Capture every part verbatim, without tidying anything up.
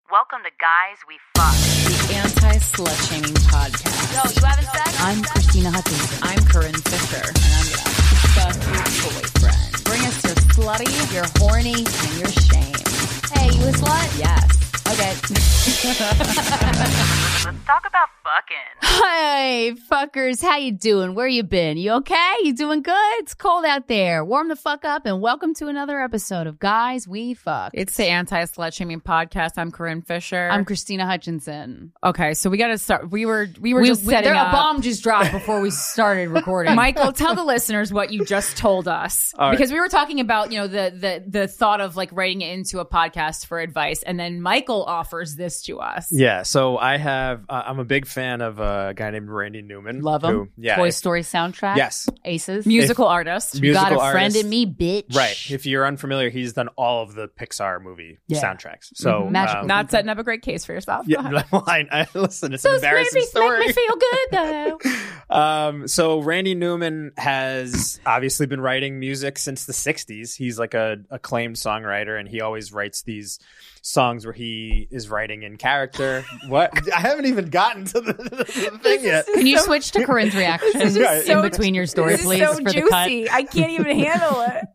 Welcome to Guys We Fuck, the anti-slut-shaming podcast. Yo, you having sex? I'm Christina Hutchinson. I'm Corinne Fisher. And I'm gonna fuck your boyfriend. Bring us your slutty, your horny, and your shame. Hey, you a slut? Yes. Okay. Let's talk about fucking. Hey, fuckers. How you doing? Where you been? You okay? You doing good? It's cold out there. Warm the fuck up and welcome to another episode of Guys We Fuck. It's the anti-slut-shaming podcast. I'm Corinne Fisher. I'm Christina Hutchinson. Okay, so we got to start. We were we were We, just we, setting there, up. A bomb just dropped before we started recording. Michael, tell the listeners what you just told us. All right. Because we were talking about, you know, the the the thought of like writing it into a podcast for advice, and then Michael offers this to us. Yeah, so I have, uh, I'm a big fan of a guy named Randy Newman. Love him. Who, yeah, Toy if- Story soundtrack. Yes. Aces. Musical artist. Musical Got a friend artist. in me, bitch. Right. If you're unfamiliar, he's done all of the Pixar movie Yeah. soundtracks. So, Mhm. Magical. um, Not setting up a great case for yourself. Go yeah, ahead. well, I, I, listen, it's Those an embarrassing movies story. make me feel good, though. Um, so Randy Newman has obviously been writing music since the sixties. He's like a acclaimed songwriter, and he always writes these songs where he is writing in character. What? I haven't even gotten to the, the thing yet. Can you switch to Corinne's reaction This is just in so- between your story, This is please, so for the cut? juicy. I can't even handle it.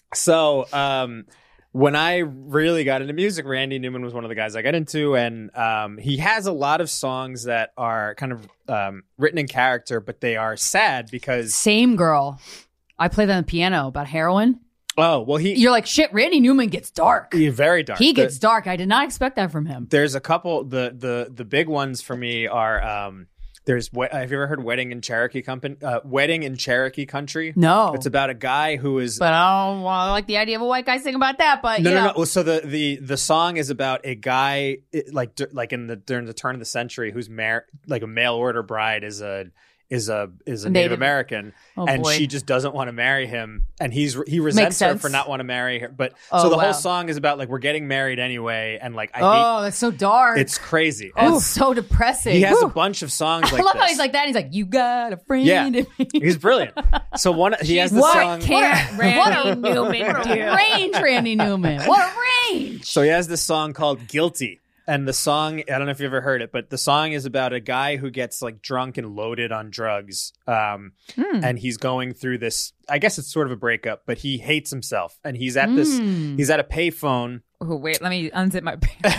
So, um, when I really got into music, Randy Newman was one of the guys I got into, and um, he has a lot of songs that are kind of um, written in character, but they are sad because Same girl. I play that on the piano about heroin. oh well, he You're like, shit, Randy Newman gets dark. he's very dark. He The- gets dark. I did not expect that from him. there's a couple. The the the big ones for me are um, there's we- have you ever heard Wedding in Cherokee Company? Uh, Wedding in Cherokee Country. No. It's about a guy who is But I don't well, I like the idea of a white guy singing about that. But no, you no, know. no. So the, the the song is about a guy it- like dur- like in the during the turn of the century who's mar- like a mail order bride is a is a is a Native, Native- American, Oh, and boy. she just doesn't want to marry him, and he's he resents her sense. for not want to marry her. But Oh, so the wow. whole song is about like we're getting married anyway, and like I Oh, that's so dark. hate it's crazy. oh, And so depressing. he has a Whew. bunch of songs I like love this. how he's like that. He's like, you got a friend Yeah. in me. He's brilliant. So one he has the What song. can't Randy Newman do? range, Randy Newman. What a range. So he has this song called Guilty. And the song, I don't know if you've ever heard it, but the song is about a guy who gets like drunk and loaded on drugs. Um, Hmm. and he's going through this, I guess it's sort of a breakup, but he hates himself. And he's at this, Mm. he's at a payphone. Oh, wait, let me unzip my pants.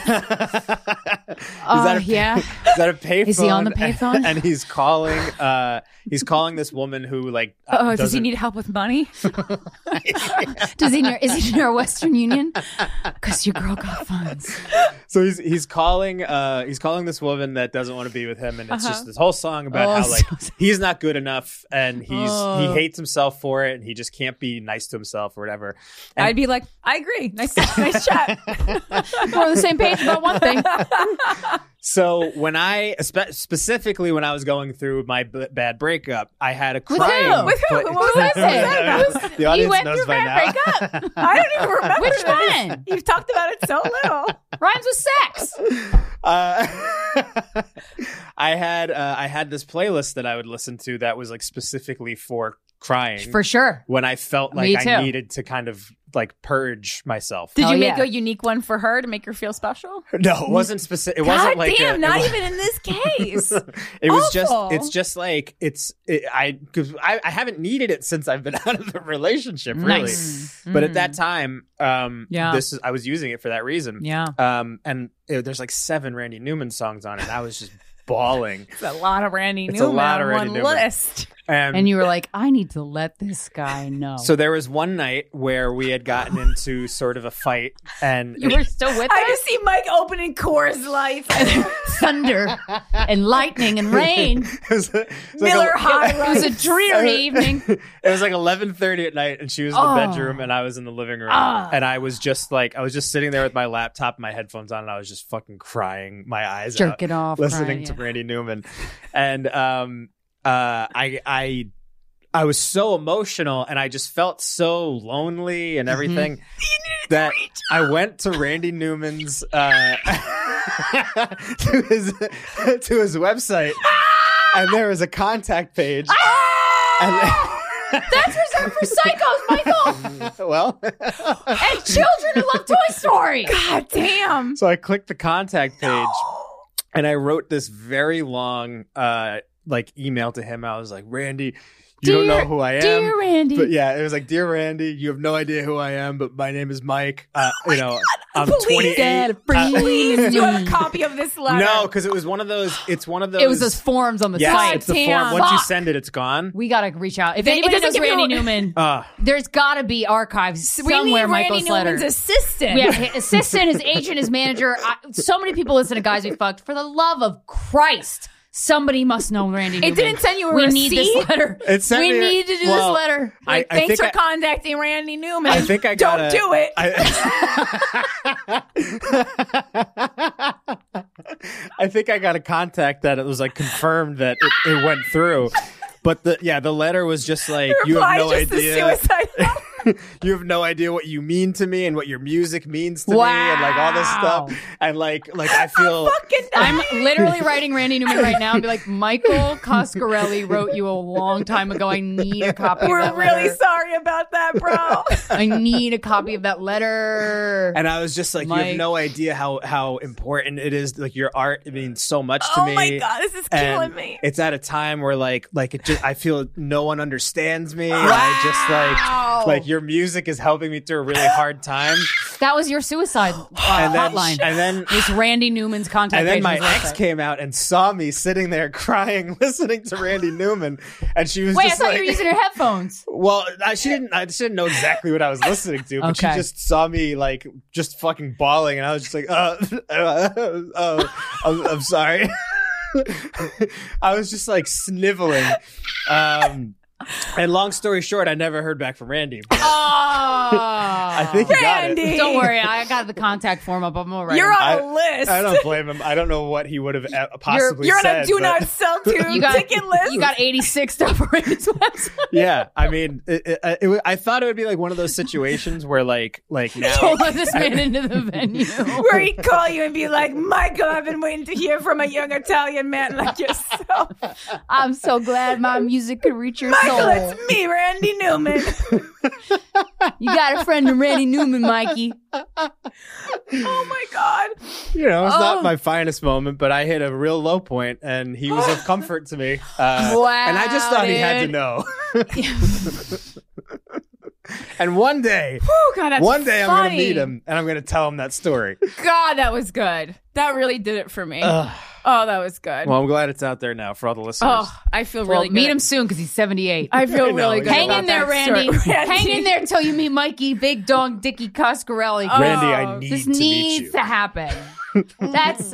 he's Oh, at a, yeah. He's at a payphone. Is he on the payphone? And he's calling, uh, he's calling this woman who like, uh, Oh, does he doesn't- need help with money? Does he near, is he near Western Union? Because your girl got funds. So he's he's calling uh he's calling this woman that doesn't want to be with him, and it's Uh-huh. just this whole song about Oh, how so like sad. he's not good enough and he's Oh. he hates himself for it and he just can't be nice to himself or whatever. And I'd be like, I agree. Nice, nice chat. We're on the same page about one thing. so when I spe- specifically when I was going through my b- bad breakup, I had a With crying. who? With who? pla- What was that? the You audience went knows through by bad now. breakup. I don't even remember Which this. one? You've talked about it so little. Rhymes with sex. Uh, I had uh, I had this playlist that I would listen to that was like specifically for crying. For sure. when I felt Me like too. I needed to kind of like purge myself. Did Oh, you make yeah. a unique one for her to make her feel special? No, it wasn't specific. It wasn't God like damn, a, not it, even in this case. it was just. Awful. It's just like it's. It, I because I, I haven't needed it since I've been out of the relationship. Really, Nice. but at that time, um, Yeah. this is I was using it for that reason. Yeah. Um, and it, there's like seven Randy Newman songs on it. And I was just bawling. It's a lot of Randy It's a Newman lot of on Randy one Newman. list. And, And you were like, I need to let this guy know. so there was one night where we had gotten into sort of a fight, and you were still with I her? just see Mike opening Coors Light. Thunder and lightning and rain. it was, it was like Miller a- High It was a Life. dreary evening. It was like eleven thirty at night, and she was in the Oh. bedroom, and I was in the living room, Ah. and I was just like, I was just sitting there with my laptop, and my headphones on, and I was just fucking crying my eyes Jerk out, it off. listening crying, to yeah. Randy Newman, and um, uh, I, I, I was so emotional, and I just felt so lonely and everything that I went to Randy Newman's uh, to his to his website, and there was a contact page. And That's reserved for psychos, Michael. Well, And children who love Toy Story. God damn. so I clicked the contact page and I wrote this very long uh like email to him. I was like, Randy, you don't know who I am. Dear Randy. But yeah, it was like, dear Randy, you have no idea who I am, but my name is Mike. Uh, Oh you know, God, I'm please, twenty-eight. Uh, Please, do you have a copy of this letter? no, because it was one of those. It's one of those. It was those forms on the Yes, site. it's the Damn. form. Once you Fuck. send it, it's gone. We gotta reach out. If It- it anybody doesn't knows give you Randy a- Newman, Uh, there's gotta be archives We somewhere. need Michael's Randy letter. Newman's assistant. Yeah, his assistant, his agent, his manager. I, so many people listen to Guys We Fucked. For the love of Christ, somebody must know Randy Newman. It didn't send you a We receipt? need this letter. It sent we me a- need to do well, this letter. I, Like, I thanks think for I, contacting Randy Newman. I think I Don't got do it. I, I think I got a contact that it was like confirmed that it, it went through, but the yeah the letter was just like you Reply have no just the idea. suicide note. You have no idea what you mean to me and what your music means to me and like all this Wow. stuff and like like I feel Fucking I'm literally writing Randy Newman right now and be like, Michael Coscarelli wrote you a long time ago. I need a copy of We're that really letter. sorry about that, bro. I need a copy of that letter. and I was just like, you Mike. have no idea how how important it is. Like your art it means so much to Oh me. my God, this is killing And me. it's at a time where like like it just I feel no one understands me. And I just like like your music is helping me through a really hard time. That was your suicide uh, And then hotline. and then It's Randy Newman's contact and then page my on his ex website. came out and saw me sitting there crying, listening to Randy Newman, and she was Wait, I just thought like, you were using your headphones. well, I, she didn't. I she didn't know exactly what I was listening to, but Okay. she just saw me like just fucking bawling, and I was just like, uh, uh, uh, I'm, I'm sorry. I was just like sniveling. Um, and long story short, I never heard back from Randy. But Oh, I think he got it. Randy. Don't worry, I got the contact form up. I'm alright. You're on I- a list. I don't blame him. I don't know what he would have uh, possibly You're on said. a do but- not sell to You got ticket list. You got eighty-six stuff on his website. Yeah, I mean, it, it, it, wa- I thought it would be like one of those situations where, like, like now, Don't let this man into the venue. Where he'd call you and be like, Michael, I've been waiting to hear from a young Italian man like yourself. I'm so glad my music could reach your Michael, soul. it's me, Randy Newman. You got a friend in Randy Newman, Mikey. Oh my God. you know, it's Oh. not my finest moment, but I hit a real low point, and he was of comfort to me. Uh, Wow, and I just thought he had to dude. know. And one day, Oh God, that's one day I'm going to funny. meet him, and I'm going to tell him that story. God, that was good. That really did it for me. Ugh. Oh, that was good. Well, I'm glad it's out there now for all the listeners. oh, I feel Well, really meet good. him soon because he's seventy-eight. I feel I know, really good. Hang about in there, that Randy. story. Randy. Hang in there till you meet Mikey, Big Dog, Dickie Coscarelli. Oh. Randy, I need This to meet needs you. to happen. That's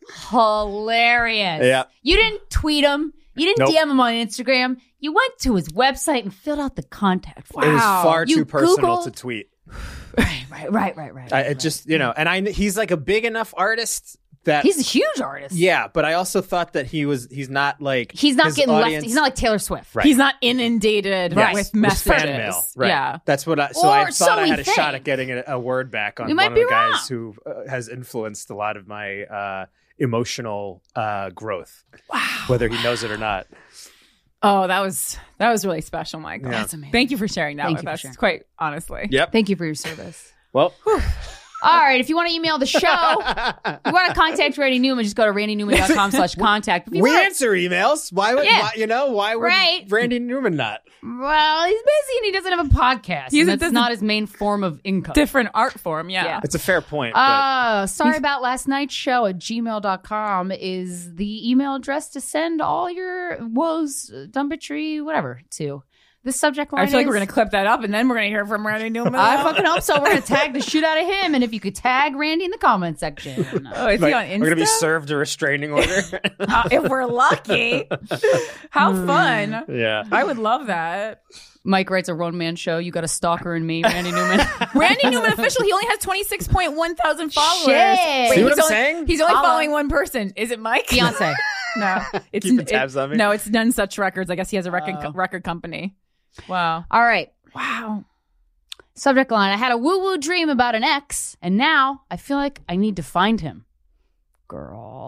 hilarious. Yeah. You didn't tweet him. You didn't Nope. D M him on Instagram. You went to his website and filled out the contact form. It was far You too personal Google- to tweet. Right, right, right, right, right. I right, it just, you know, and I he's like a big enough artist that He's a huge artist. yeah, but I also thought that he was he's not like He's not his getting audience, left. He's not like Taylor Swift. Right. He's not inundated Yes. with It was messages. fan mail. Right. Yeah. That's what I. So Or I thought so I we had a shot think. at getting a, a word back on You one might of be the guys wrong. who uh, has influenced a lot of my uh, emotional uh, growth. Wow. Whether he knows it or not. Oh, that was that was really special, Michael. Yeah. That's amazing. Thank you for sharing that Thank with you for us. sharing. Quite honestly. Yep. Thank you for your service. Well, All right. If you want to email the show, you want to contact Randy Newman, just go to randy newman dot com slash contact. If you we want- answer emails. Why would Yeah. why, you know why would Right. Randy Newman not? Well, he's busy and he doesn't have a podcast. He's and a- that's doesn't- not his main form of income. Different art form, yeah. Yeah. It's a fair point. But Uh, sorry about last night's show at gmail dot com is the email address to send all your woes, uh, dumbitry, whatever to. The subject line I feel like is- we're going to clip that up and then we're going to hear from Randy Newman. I fucking hope so. We're going to tag the shit out of him. And if you could tag Randy in the comment section. Oh, is like, he on Insta? we're gonna be served a restraining order. Uh, if we're lucky. How fun. yeah. I would love that. Mike writes a one man show. You got a stalker in me, Randy Newman. Randy Newman official. He only has twenty-six point one thousand followers. Shit. Wait, See what he's I'm only, saying? He's only Holla. following one person. Is it Mike? Beyonce. No, it's Keeping tabs it- on me? No, it's None Such Records. I guess he has a record Oh. record company. Wow. All right. Wow. Subject line. I had a woo woo dream about an ex, and now I feel like I need to find him. Girl.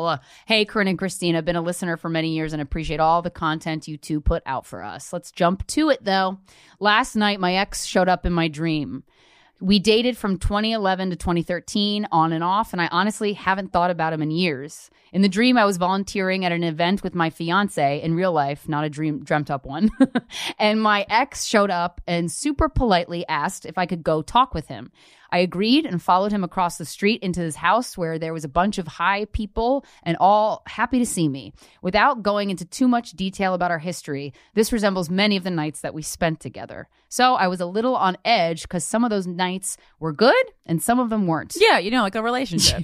Email. Hey, Corinne and Christina, been a listener for many years and appreciate all the content you two put out for us. Let's jump to it, though. Last night, my ex showed up in my dream. We dated from twenty eleven to twenty thirteen, on and off, and I honestly haven't thought about him in years. In the dream, I was volunteering at an event with my fiance in real life, not a dream dreamt up one. And my ex showed up and super politely asked if I could go talk with him. I agreed and followed him across the street into his house where there was a bunch of high people and all happy to see me. Without going into too much detail about our history, this resembles many of the nights that we spent together. So I was a little on edge because some of those nights were good and some of them weren't. Yeah, you know, like a relationship.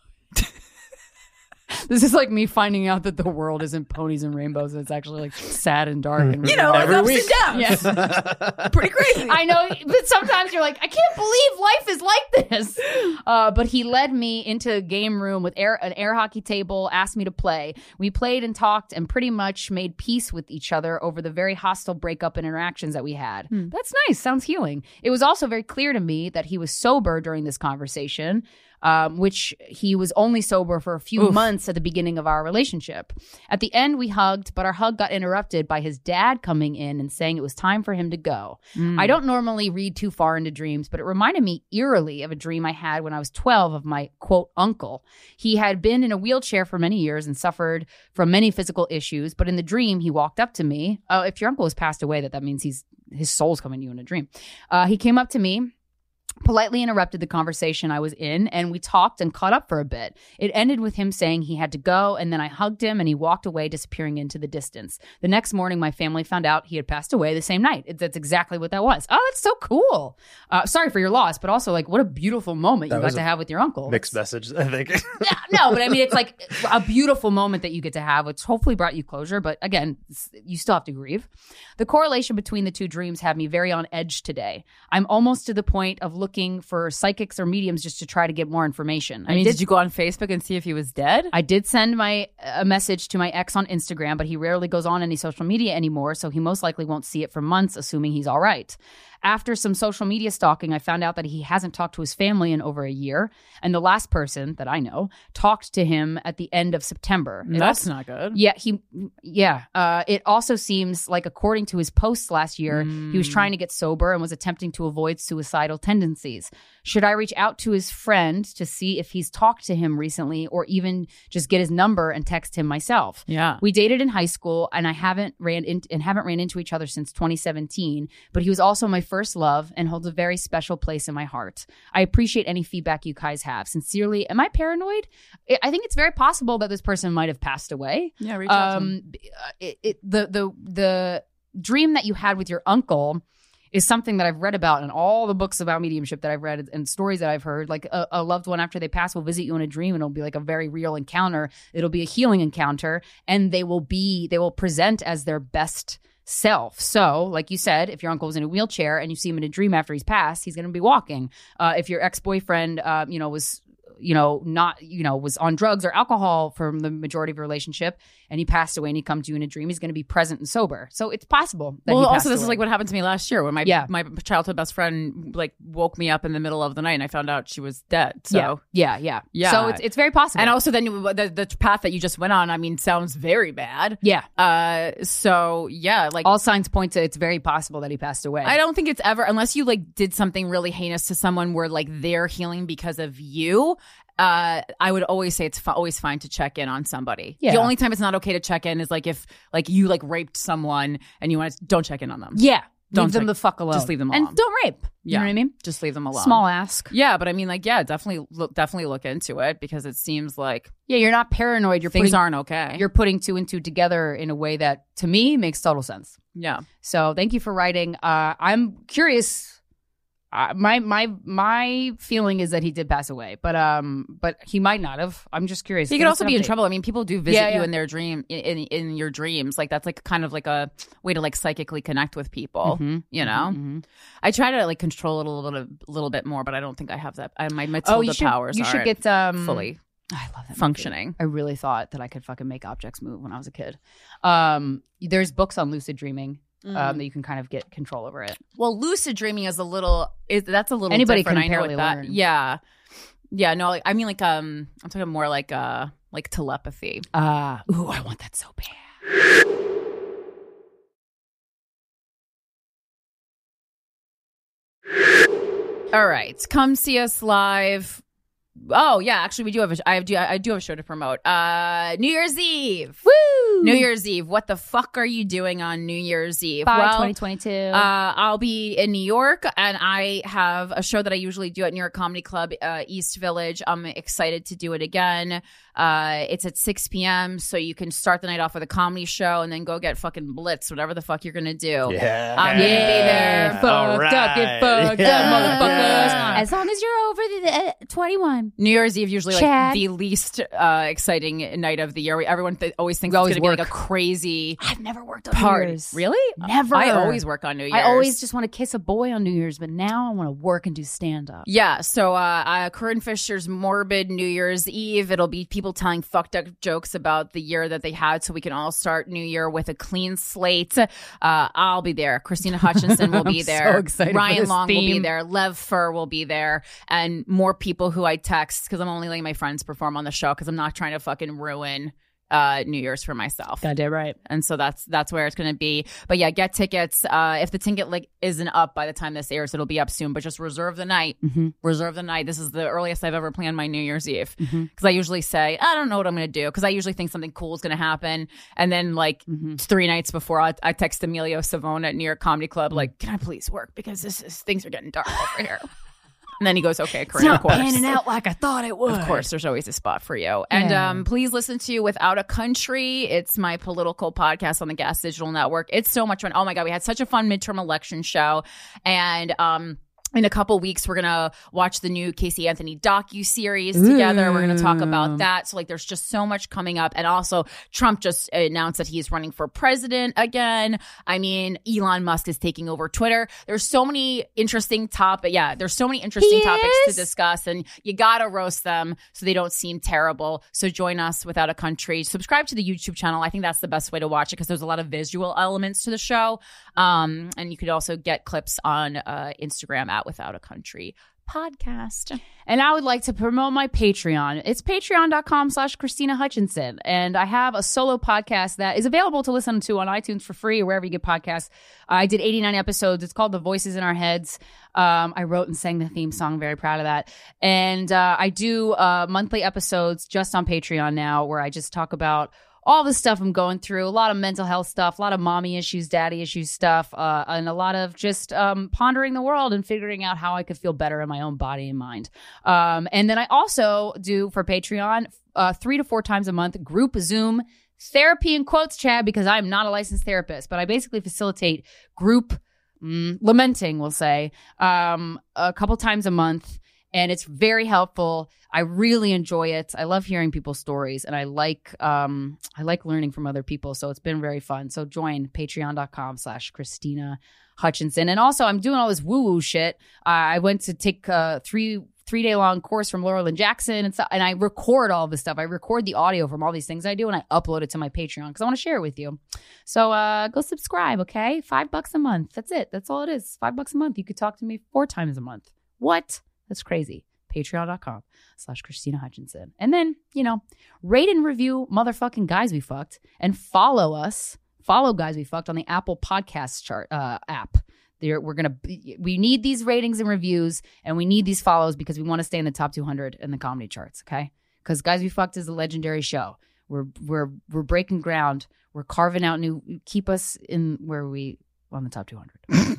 This is like me finding out that the world isn't ponies and rainbows and it's actually like sad and dark. And You know, Every ups week. and downs. Yeah. Pretty crazy. I know, but sometimes you're like, I can't believe life is like this. Uh, but he led me into a game room with air, an air hockey table, asked me to play. We played and talked and pretty much made peace with each other over the very hostile breakup and interactions that we had. Hmm. That's nice. Sounds healing. It was also very clear to me that he was sober during this conversation. Um, which he was only sober for a few Oof. months at the beginning of our relationship. At the end, we hugged, but our hug got interrupted by his dad coming in and saying it was time for him to go. Mm. I don't normally read too far into dreams, but it reminded me eerily of a dream I had when I was twelve of my, quote, uncle. He had been in a wheelchair for many years and suffered from many physical issues, but in the dream, he walked up to me. Oh, if your uncle has passed away, that, that means he's his soul's coming to you in a dream. Uh, he came up to me, politely interrupted the conversation I was in, and we talked and caught up for a bit. It ended with him saying he had to go, and then I hugged him, and he walked away, disappearing into the distance. The next morning, my family found out he had passed away the same night. It, that's exactly what that was. Oh, that's so cool. Uh, sorry for your loss, but also, like, what a beautiful moment That you got was to a have with your uncle. Mixed message, I think. Yeah, no, but I mean, it's like a beautiful moment that you get to have, which hopefully brought you closure. But again, you still have to grieve. The correlation between the two dreams had me very on edge today. I'm almost to the point of looking for psychics or mediums just to try to get more information. I mean, did, did you go on Facebook and see if he was dead? I did send my a message to my ex on Instagram, but he rarely goes on any social media anymore, so he most likely won't see it for months, assuming he's all right. After some social media stalking, I found out that he hasn't talked to his family in over a year, and the last person that I know talked to him at the end of September. It That's also- not good. Yeah, he. Yeah, uh, it also seems like, according to his posts last year, he was trying to get sober and was attempting to avoid suicidal tendencies. Should I reach out to his friend to see if he's talked to him recently, or even just get his number and text him myself? Yeah. We dated in high school, and I haven't ran in, and haven't ran into each other since twenty seventeen. But he was also my first love and holds a very special place in my heart. I appreciate any feedback you guys have. Sincerely, am I paranoid? I I think it's very possible that this person might have passed away. Yeah, reach out to him. Um, it, it, the the the dream that you had with your uncle is something that I've read about in all the books about mediumship that I've read and stories that I've heard. Like a, a loved one after they pass will visit you in a dream, and it'll be like a very real encounter. It'll be a healing encounter, and they will be they will present as their best self. So, like you said, if your uncle was in a wheelchair and you see him in a dream after he's passed, he's going to be walking. Uh, if your ex-boyfriend, uh, you know, was you know, not, you know, was on drugs or alcohol for the majority of your relationship, and he passed away and he comes to you in a dream, he's going to be present and sober. So it's possible that Well, he also, passed this is away. like what happened to me last year when my Yeah. my childhood best friend like woke me up in the middle of the night and I found out she was dead. So yeah, yeah, yeah, Yeah. So it's it's very possible. and also then you, the the path that you just went on, I mean, sounds very bad. yeah, Uh, so yeah, like all signs point to it's very possible that he passed away. I don't think it's ever, unless you like did something really heinous to someone where like they're healing because of you. Uh, I would always say it's f- always fine to check in on somebody. Yeah. The only time it's not okay to check in is like if like you like raped someone and you want to don't check in on them. Yeah, Don't leave them take- the fuck alone. just leave them and alone. don't rape. You Yeah. know what I mean? Just leave them alone. Small ask. Yeah, but I mean, like, yeah, definitely look, definitely look into it because it seems like Yeah, you're not paranoid. You're things putting, aren't okay. You're putting two and two together in a way that, to me, makes total sense. yeah. So thank you for writing. Uh, I'm curious. Uh, my my my feeling is that he did pass away, but um, but he might not have. I'm just curious. He Give could us also an be in update. trouble. I mean, people do visit Yeah, you yeah. in their dream, in, in in your dreams. Like that's like kind of like a way to like psychically connect with people. Mhm, You know, mhm. I try to like control it a little bit, a little bit more, but I don't think I have that. I, my Matilda Oh, you should. powers You should aren't get um fully I love that movie. functioning. I really thought that I could fucking make objects move when I was a kid. Um, there's books on lucid dreaming. Mm. Um, that you can kind of get control over it. Well, lucid dreaming is a little is that's a little Anybody different. can I know apparently what that. learn. Yeah, Yeah, no, like, I mean, like, um, I'm talking more like, uh, like telepathy. Uh, ooh, I want that so bad. All right, come see us live. Oh yeah, actually, we do have a. I do. I do have a show to promote. Uh, New Year's Eve. Woo! New Year's Eve. What the fuck are you doing on New Year's Eve? Bye, well, twenty twenty-two. Uh, I'll be in New York, and I have a show that I usually do at New York Comedy Club, uh, East Village. I'm excited to do it again. Uh, it's at six p.m., so you can start the night off with a comedy show and then go get fucking blitz, whatever the fuck you're gonna do. Yeah. I'm gonna be there. Fucked All up, get right. fucked Yeah. up, motherfuckers. Yeah. As long as you're over the uh, twenty-one. New Year's Eve usually like Chad. the least uh, exciting night of the year. Everyone th- always thinks We it's always going to be work. like a crazy I've never worked on New party. Year's. Really? Never. I always work on New Year's. I always just want to kiss a boy on New Year's, but now I want to work and do stand up. Yeah, so uh, uh, Corinne Fisher's Morbid New Year's Eve. It'll be people telling fucked up jokes about the year that they had so we can all start New Year with a clean slate. Uh, I'll be there. Christina Hutchinson will be I'm there. so excited for Ryan this Long will be theme. there. Lev Fur will be there. And more people who I text because I'm only letting my friends perform on the show because I'm not trying to fucking ruin uh, New Year's for myself. Goddamn right. And so that's that's where it's going to be. But yeah, get tickets. Uh, if the ticket like isn't up by the time this airs, it'll be up soon. But just reserve the night. Mm-hmm. Reserve the night. This is the earliest I've ever planned my New Year's Eve because I usually say I don't know what I'm going to do because I usually think something cool is going to happen, and then like Mm-hmm. three nights before, I, I text Emilio Savone at New York Comedy Club like, "Can I please work because this is things are getting dark over here." And then he goes, "Okay, Corinne, of course." panning out like I thought it would. Of course, there's always a spot for you. And Yeah. um, please listen to Without a Country. It's my political podcast on the Gas Digital Network. It's so much fun. Oh my God, we had such a fun midterm election show. And um, in a couple weeks, we're going to watch the new Casey Anthony docu-series together. We're going to talk about that. So like there's just so much coming up. And also Trump just announced that he's running for president again. I mean, Elon Musk is taking over Twitter. There's so many interesting topics. Yeah, there's so many interesting He topics is? to discuss. And you got to roast them so they don't seem terrible. So join us Without a Country. Subscribe to the YouTube channel. I think that's the best way to watch it because there's a lot of visual elements to the show. Um, and you could also get clips on uh, Instagram at Without a Country podcast. And I would like to promote my Patreon. It's patreon.com slash Christina Hutchinson. And I have a solo podcast that is available to listen to on iTunes for free or wherever you get podcasts. I did eighty-nine episodes. It's called The Voices in Our Heads. Um, I wrote and sang the theme song. Very proud of that. And uh, I do uh, monthly episodes just on Patreon now where I just talk about all the stuff I'm going through, a lot of mental health stuff, a lot of mommy issues, daddy issues stuff, uh, and a lot of just um, pondering the world and figuring out how I could feel better in my own body and mind. Um, and then I also do for Patreon uh, three to four times a month group Zoom therapy in quotes, Chad, because I'm not a licensed therapist, but I basically facilitate group mm, lamenting, we'll say, um, a couple times a month. And it's very helpful. I really enjoy it. I love hearing people's stories, and I like um, I like learning from other people. So it's been very fun. So join patreon.com slash Christina Hutchinson. And also, I'm doing all this woo-woo shit. Uh, I went to take a three three day long course from Laurel and Jackson and stuff, and I record all this stuff. I record the audio from all these things I do, and I upload it to my Patreon because I want to share it with you. So uh, go subscribe, okay? Five bucks a month. That's it. That's all it is. Five bucks a month. You could talk to me four times a month. What? That's crazy. Patreon.com slash Christina Hutchinson. And then, you know, rate and review motherfucking Guys We Fucked and follow us. Follow Guys We Fucked on the Apple Podcast chart uh, app. There, we're gonna. We need these ratings and reviews, and we need these follows because we want to stay in the top two hundred in the comedy charts. Okay, because Guys We Fucked is a legendary show. We're we're we're breaking ground. We're carving out new. Keep us in where we on the top two hundred.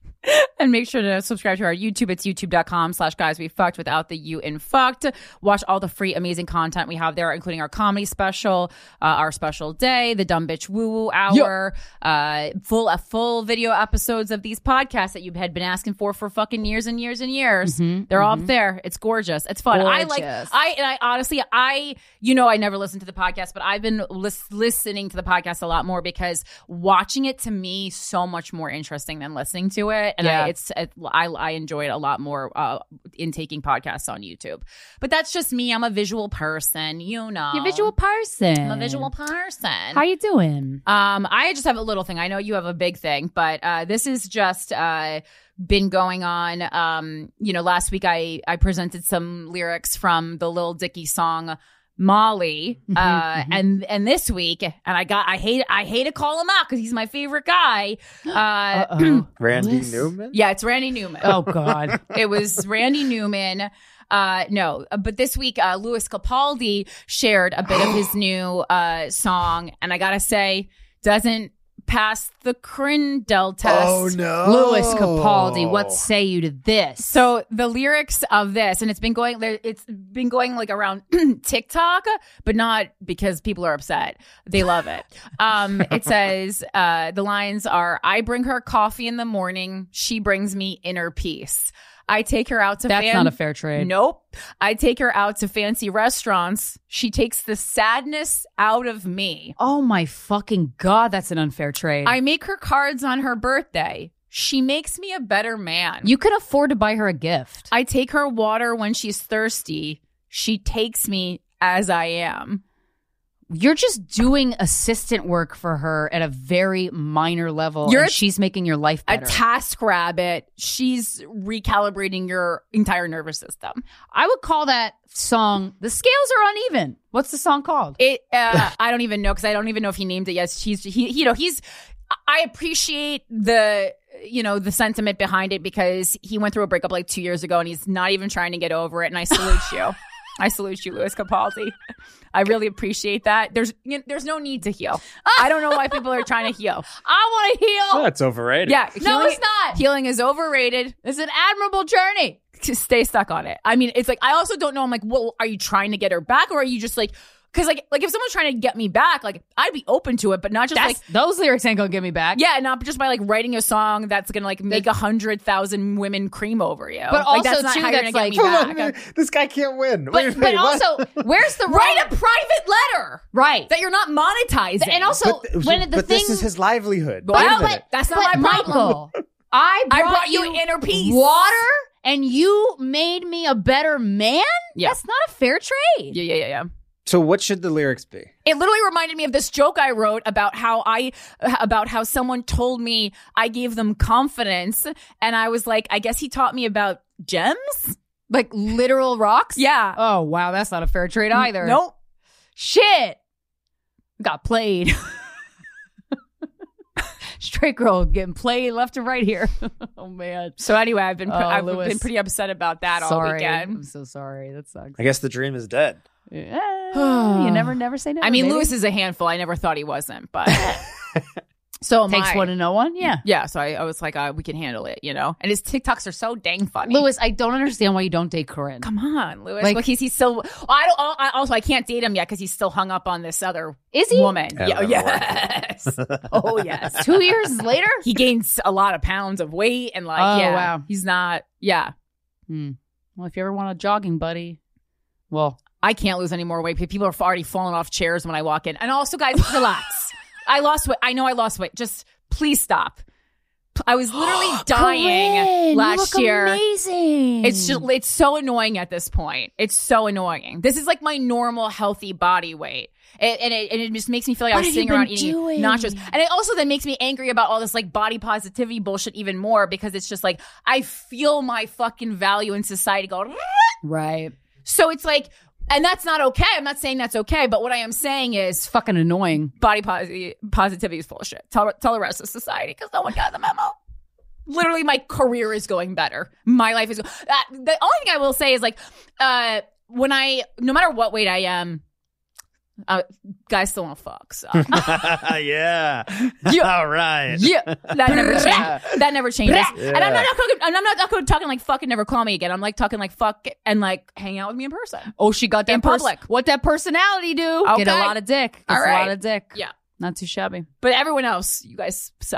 And make sure to subscribe to our YouTube. It's youtube.com slash guys we fucked without the U in fucked. Watch all the free, amazing content we have there, including our comedy special, uh, our special day, the Dumb Bitch Woo Woo Hour, uh, full, uh, full video episodes of these podcasts that you had been asking for for fucking years and years and years. Mm-hmm, They're all mm-hmm. up there. It's gorgeous. It's fun. I like, Gorgeous. I, and I honestly, I, you know, I never listened to the podcast, but I've been lis- listening to the podcast a lot more because watching it to me so much more interesting than listening to it. And Yeah. I, It's it, I I enjoy it a lot more uh, in taking podcasts on YouTube. But that's just me. I'm a visual person, you know. You're a visual person. I'm a visual person. How you doing? Um, I just have a little thing. I know you have a big thing, but uh, this is just uh, been going on. Um, you know, last week I I presented some lyrics from the Lil Dicky song Molly, uh, mm-hmm. and and this week, and I got I hate I hate to call him out because he's my favorite guy. Uh, Randy Newman. Yeah, it's Randy Newman. Oh God, it was Randy Newman. Uh, no, but this week, uh, Louis Capaldi shared a bit of his new uh song, and I gotta say, doesn't pass the Crindell test. Oh no, Louis Capaldi, what say you to this? So the lyrics of this, and it's been going, it's been going like around TikTok, but not because people are upset. They love it. Um, it says uh, the lines are: "I bring her coffee in the morning, she brings me inner peace. I take her out to That's fan- not a fair trade. Nope. I take her out to fancy restaurants. She takes the sadness out of me. Oh my fucking God, that's an unfair trade. I make her cards on her birthday. She makes me a better man. You could afford to buy her a gift. I take her water when she's thirsty. She takes me as I am." You're just doing assistant work for her at a very minor level. You're and a- she's making your life A better. task rabbit. She's recalibrating your entire nervous system. I would call that song, "The Scales Are Uneven." What's the song called? It. Uh, I don't even know because I don't even know if he named it yet. He's. He. You know. He's. I appreciate the. You know, the sentiment behind it because he went through a breakup like two years ago and he's not even trying to get over it. And I salute you. I salute you, Louis Capaldi. I really appreciate that. There's you know, there's no need to heal. I don't know why people are trying to heal. I want to heal. That's overrated. Yeah, No, healing- it's not. Healing is overrated. It's an admirable journey. Just stay stuck on it. I mean, it's like I also don't know. I'm like, well, are you trying to get her back, or are you just like? Because like, like if someone's trying to get me back, like I'd be open to it, but not just That's, like, those lyrics ain't gonna get me back. yeah, not just by like writing a song that's gonna like make a hundred thousand women cream over you. But like, that's also, not too, how you're that's gonna get like- me back. This guy can't win. But, Wait, but wait, what? also, where's the Write right? a private letter Right. that you're not monetizing. And also, But, when the but thing, this is his livelihood. Well, Wait a but minute. that's not but my problem. Michael, I brought, I brought you inner peace. water, and you made me a better man. Yeah. That's not a fair trade. Yeah, yeah, yeah, yeah. So what should the lyrics be? It literally reminded me of this joke I wrote about how I about how someone told me I gave them confidence, and I was like, I guess he taught me about gems, Like literal rocks. yeah. Oh wow, that's not a fair trade either. Nope. Shit. Got played. Straight girl getting played left and right here. Oh man. So anyway, I've been Oh, I've Louis. been pretty upset about that all Sorry. weekend. I'm so sorry. That sucks. I guess the dream is dead. Yeah. You never, never say no. I mean, baby. Lewis is a handful. I never thought he wasn't, but so am takes I. one to know one. Yeah. Yeah, so I, I was like, uh, we can handle it, you know. And his TikToks are so dang funny. Lewis, I don't understand why you don't date Corinne. Come on, Lewis. Like- Like, he's he's still. I don't. I, also, I can't date him yet because he's still hung up on this other Is he? woman. Yeah, Yeah, that'll yes. Oh yes. Two years later? He gains a lot of pounds of weight and like, Oh, yeah, wow. he's not. Yeah, Hmm. Well, if you ever want a jogging buddy, well, I can't lose any more weight. People are already falling off chairs when I walk in. And also, guys, relax. I lost weight. I know I lost weight. Just please stop. I was literally dying Corinne, last you look year. Amazing. It's just it's so annoying at this point. It's so annoying. This is like my normal healthy body weight. It, and, it, and it just makes me feel like What I was have you sitting around been eating doing? nachos. And it also then makes me angry about all this like body positivity bullshit even more because it's just like I feel my fucking value in society go. right. So it's like, and that's not okay. I'm not saying that's okay. But what I am saying is It's fucking annoying. body posi- positivity is bullshit. Tell, tell the rest of society because no one got the memo. Literally, my career is going better. My life is. Uh, the only thing I will say is like, uh, when I, no matter what weight I am, uh, guys still want to fuck. So yeah. Yeah. All right. yeah, that never changes. That never changes. Yeah. And I'm not, talking, and I'm not, not talking like fuck and never call me again. I'm like talking like fuck and like hang out with me in person. Oh, she got that In pers- public. What that personality do? Get a Okay. lot of dick. Gets All a right. lot of dick. Yeah. Not too shabby. But everyone else, you guys suck.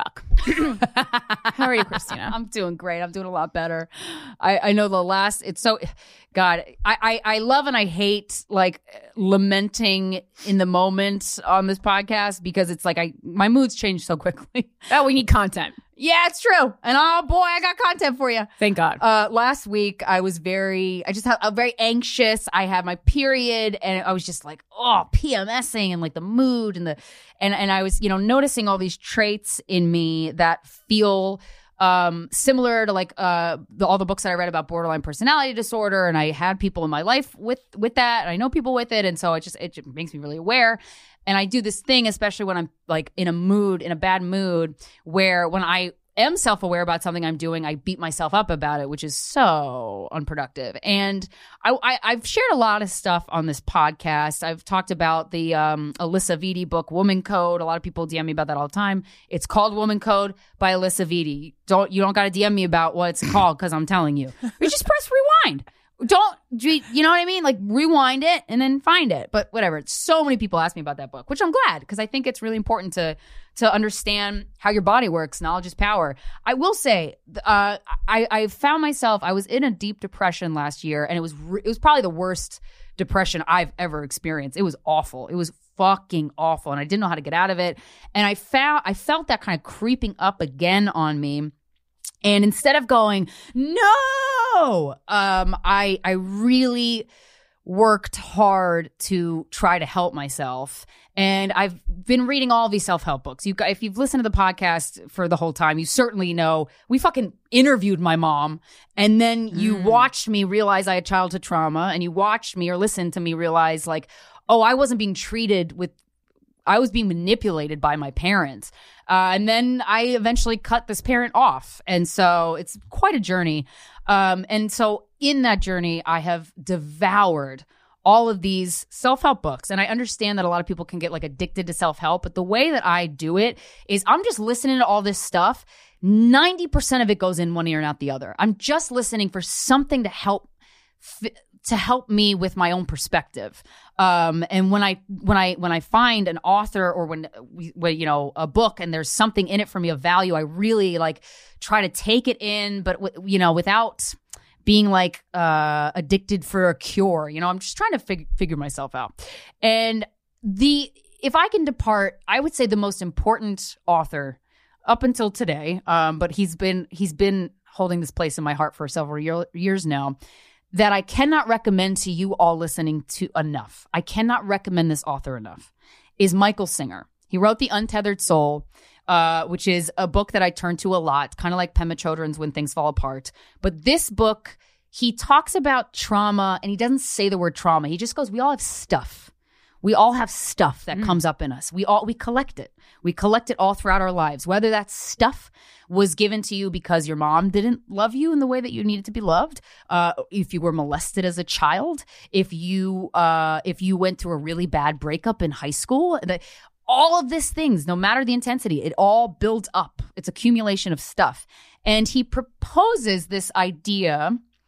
How are you, Christina? I'm doing great. I'm doing a lot better. I, I know the last, it's so, God, I, I, I love and I hate like lamenting in the moment on this podcast because it's like I my moods change so quickly. Oh, we need content. Yeah, it's true. And oh boy, I got content for you. Thank God. Uh, last week I was very, I just had, I'm very anxious. I had my period and I was just like, oh, PMSing and like the mood and the, and, and I was, you know, noticing all these traits in me that feel um, similar to like uh, the, all the books that I read about borderline personality disorder. And I had people in my life with, with that. And I know people with it. And so it just, it just makes me really aware. And I do this thing, especially when I'm like in a mood, in a bad mood, where when I am self-aware about something I'm doing, I beat myself up about it, which is so unproductive. And I, I, I've shared a lot of stuff on this podcast. I've talked about the um, Alyssa Vitti book, Woman Code. A lot of people D M me about that all the time. It's called Woman Code by Alyssa Vitti. Don't you don't got to D M me about what it's called because I'm telling you. You just press rewind. Don't, you know what I mean? Like rewind it and then find it. But whatever. So many people ask me about that book, which I'm glad because I think it's really important to to understand how your body works. Knowledge is power. I will say, uh, I, I found myself, I was in a deep depression last year and it was re- it was probably the worst depression I've ever experienced. It was awful. It was fucking awful. And I didn't know how to get out of it. And I found, I felt that kind of creeping up again on me. And instead of going, no, um, I I really worked hard to try to help myself. And I've been reading all these self-help books. You, if you've listened to the podcast for the whole time, you certainly know we fucking interviewed my mom. And then you mm. watched me realize I had childhood trauma. And you watched me or listened to me realize like, oh, I wasn't being treated with I was being manipulated by my parents. Uh, and then I eventually cut this parent off. And so it's quite a journey. Um, and so in that journey, I have devoured all of these self-help books. And I understand that a lot of people can get like addicted to self-help. But the way that I do it is I'm just listening to all this stuff. ninety percent of it goes in one ear and out the other. I'm just listening for something to help f- to help me with my own perspective. Um, and when I when I when I find an author or when, when you know a book and there's something in it for me of value, I really like try to take it in, but w- you know without being like uh, addicted for a cure. You know, I'm just trying to fig- figure myself out. And the if I can depart, I would say the most important author up until today, um, but he's been he's been holding this place in my heart for several year, years now. That I cannot recommend to you all listening to enough. I cannot recommend this author enough, is Michael Singer. He wrote The Untethered Soul, uh, which is a book that I turn to a lot, kind of like Pema Chodron's When Things Fall Apart. But this book, he talks about trauma, and he doesn't say the word trauma. He just goes, we all have stuff. We all have stuff that mm. comes up in us. We all we collect it. We collect it all throughout our lives. Whether that stuff was given to you because your mom didn't love you in the way that you needed to be loved, uh, if you were molested as a child, if you uh, if you went through a really bad breakup in high school, the, all of these things, no matter the intensity, it all builds up. It's accumulation of stuff. And he proposes this idea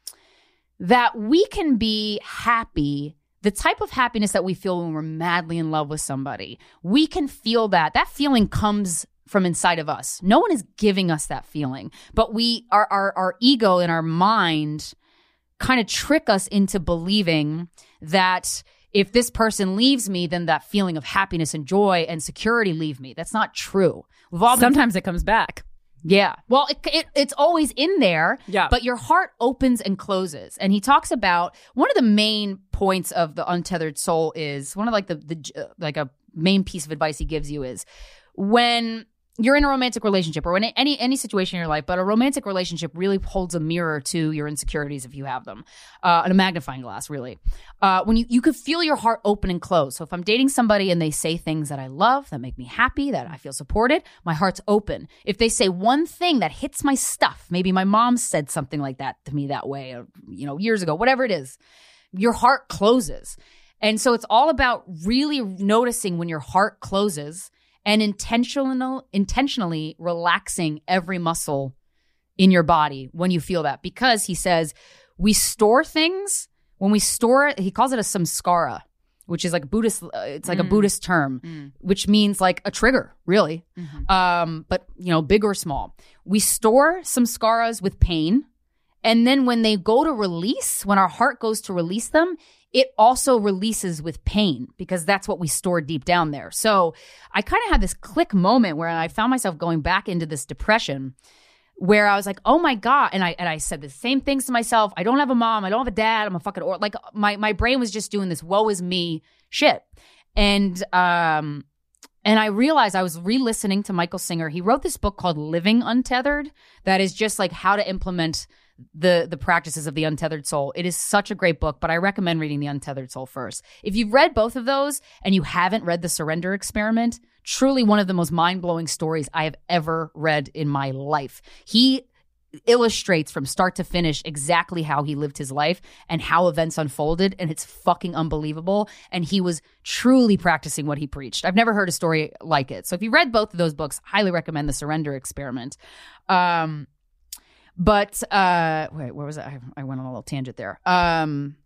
that we can be happy. The type of happiness that we feel when we're madly in love with somebody, we can feel that. That feeling comes from inside of us. No one is giving us that feeling, but we, our, our, our ego and our mind kind of trick us into believing that if this person leaves me, then that feeling of happiness and joy and security leave me. That's not true. We've all been- Sometimes it comes back. Yeah. Well, it, it, it's always in there, yeah. But your heart opens and closes. And he talks about one of the main points of The Untethered Soul is one of like the, the uh, like a main piece of advice he gives you is when you're in a romantic relationship or in any any situation in your life, but a romantic relationship really holds a mirror to your insecurities if you have them, uh, and a magnifying glass, really. Uh, when you, you could feel your heart open and close. So if I'm dating somebody and they say things that I love, that make me happy, that I feel supported, my heart's open. If they say one thing that hits my stuff, maybe my mom said something like that to me that way, or, you know, years ago, whatever it is, your heart closes. And so it's all about really noticing when your heart closes and intentional, intentionally relaxing every muscle in your body when you feel that. Because he says we store things, when we store it, he calls it a samskara. which is like Buddhist. Uh, it's like mm. a Buddhist term, mm. which means like a trigger, really. Mm-hmm. Um, but you know, big or small. We store samskaras with pain, and then when they go to release, when our heart goes to release them, it also releases with pain because that's what we store deep down there. So I kind of had this click moment where I found myself going back into this depression, where I was like, oh my God. And I and I said the same things to myself. I don't have a mom. I don't have a dad. I'm a fucking, or like my, my brain was just doing this woe is me shit. And, um, and I realized I was re-listening to Michael Singer. He wrote this book called Living Untethered that is just like how to implement the, the practices of the untethered soul. It is such a great book, but I recommend reading The Untethered Soul first. If you've read both of those and you haven't read The Surrender Experiment, truly one of the most mind-blowing stories I have ever read in my life. He illustrates from start to finish exactly how he lived his life and how events unfolded, and it's fucking unbelievable. And he was truly practicing what he preached. I've never heard a story like it. So if you read both of those books, highly recommend The Surrender Experiment. Um, but uh, wait, where was I? I went on a little tangent there. Um,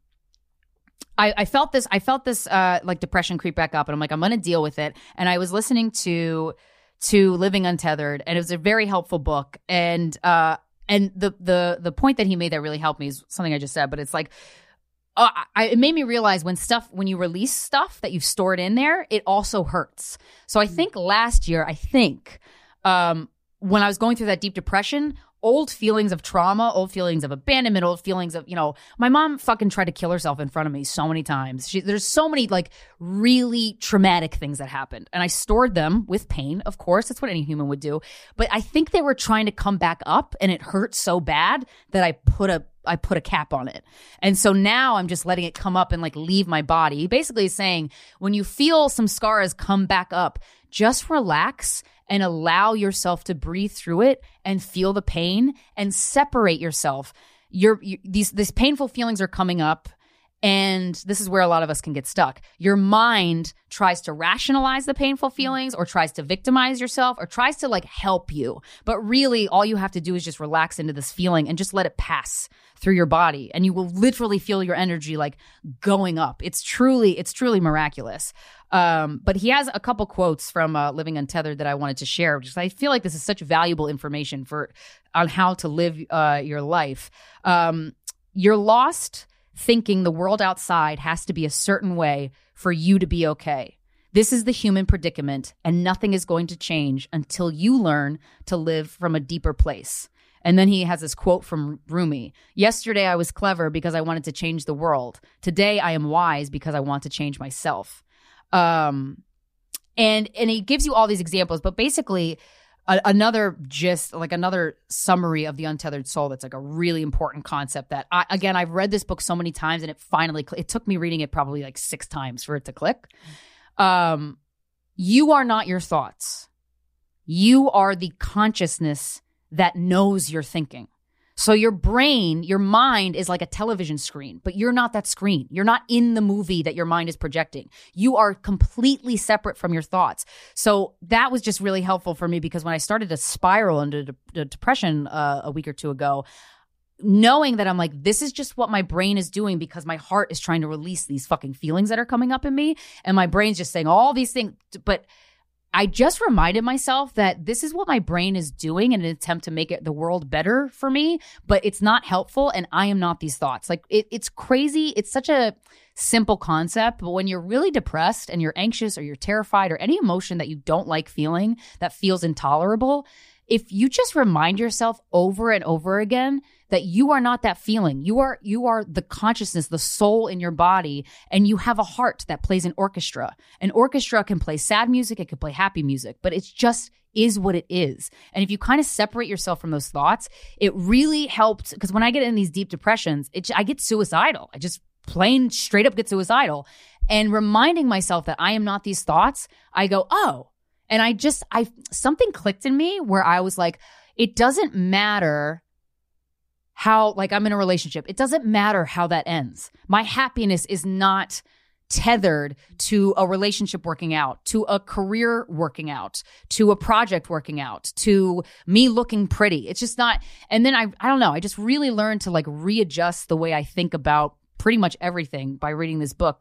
I, I felt this, I felt this uh, like depression creep back up, and I'm like, I'm going to deal with it. And I was listening to to Living Untethered, and it was a very helpful book. And uh, and the the the point that he made that really helped me is something I just said, but it's like, uh, I, it made me realize when stuff, when you release stuff that you've stored in there, it also hurts. So I think last year, I think um, when I was going through that deep depression, old feelings of trauma, old feelings of abandonment, old feelings of, you know, my mom fucking tried to kill herself in front of me so many times. She, there's so many like really traumatic things that happened. And I stored them with pain, of course. That's what any human would do. But I think they were trying to come back up, and it hurt so bad that I put a I put a cap on it. And so now I'm just letting it come up and like leave my body. Basically saying when you feel some scars come back up, just relax and allow yourself to breathe through it and feel the pain and separate yourself. You're, you, these these painful feelings are coming up, and this is where a lot of us can get stuck. Your mind tries to rationalize the painful feelings, or tries to victimize yourself, or tries to like help you. But really, all you have to do is just relax into this feeling and just let it pass through your body, and you will literally feel your energy like going up. It's truly, it's truly miraculous. Um, but he has a couple quotes from uh, Living Untethered that I wanted to share, because I feel like this is such valuable information for on how to live uh, your life. Um, you're lost thinking the world outside has to be a certain way for you to be okay. This is the human predicament, and nothing is going to change until you learn to live from a deeper place. And then he has this quote from Rumi. Yesterday I was clever because I wanted to change the world. Today I am wise because I want to change myself. Um, and and he gives you all these examples, but basically a, another just like another summary of the untethered soul. That's like a really important concept that I, again, I've read this book so many times, and it finally, it took me reading it probably like six times for it to click. Um, you are not your thoughts. You are the consciousness that knows you're thinking. So your brain, your mind is like a television screen, but you're not that screen. You're not in the movie that your mind is projecting. You are completely separate from your thoughts. So that was just really helpful for me, because when I started to spiral into de- de- depression uh, a week or two ago, knowing that I'm like, this is just what my brain is doing because my heart is trying to release these fucking feelings that are coming up in me. And my brain's just saying all these things, but I just reminded myself that this is what my brain is doing in an attempt to make it the world better for me, but it's not helpful, and I am not these thoughts. Like it, it's crazy. It's such a simple concept, but when you're really depressed and you're anxious or you're terrified or any emotion that you don't like feeling that feels intolerable, if you just remind yourself over and over again that you are not that feeling, you are you are the consciousness, the soul in your body, and you have a heart that plays an orchestra. An orchestra can play sad music, it can play happy music, but it's just is what it is. And if you kind of separate yourself from those thoughts, it really helped, because when I get in these deep depressions, it, I get suicidal. I just plain straight up get suicidal. And reminding myself that I am not these thoughts, I go, oh, and I just, I something clicked in me where I was like, it doesn't matter how, like I'm in a relationship. It doesn't matter how that ends. My happiness is not tethered to a relationship working out, to a career working out, to a project working out, to me looking pretty. It's just not. And then I, I don't know. I just really learned to like readjust the way I think about pretty much everything by reading this book.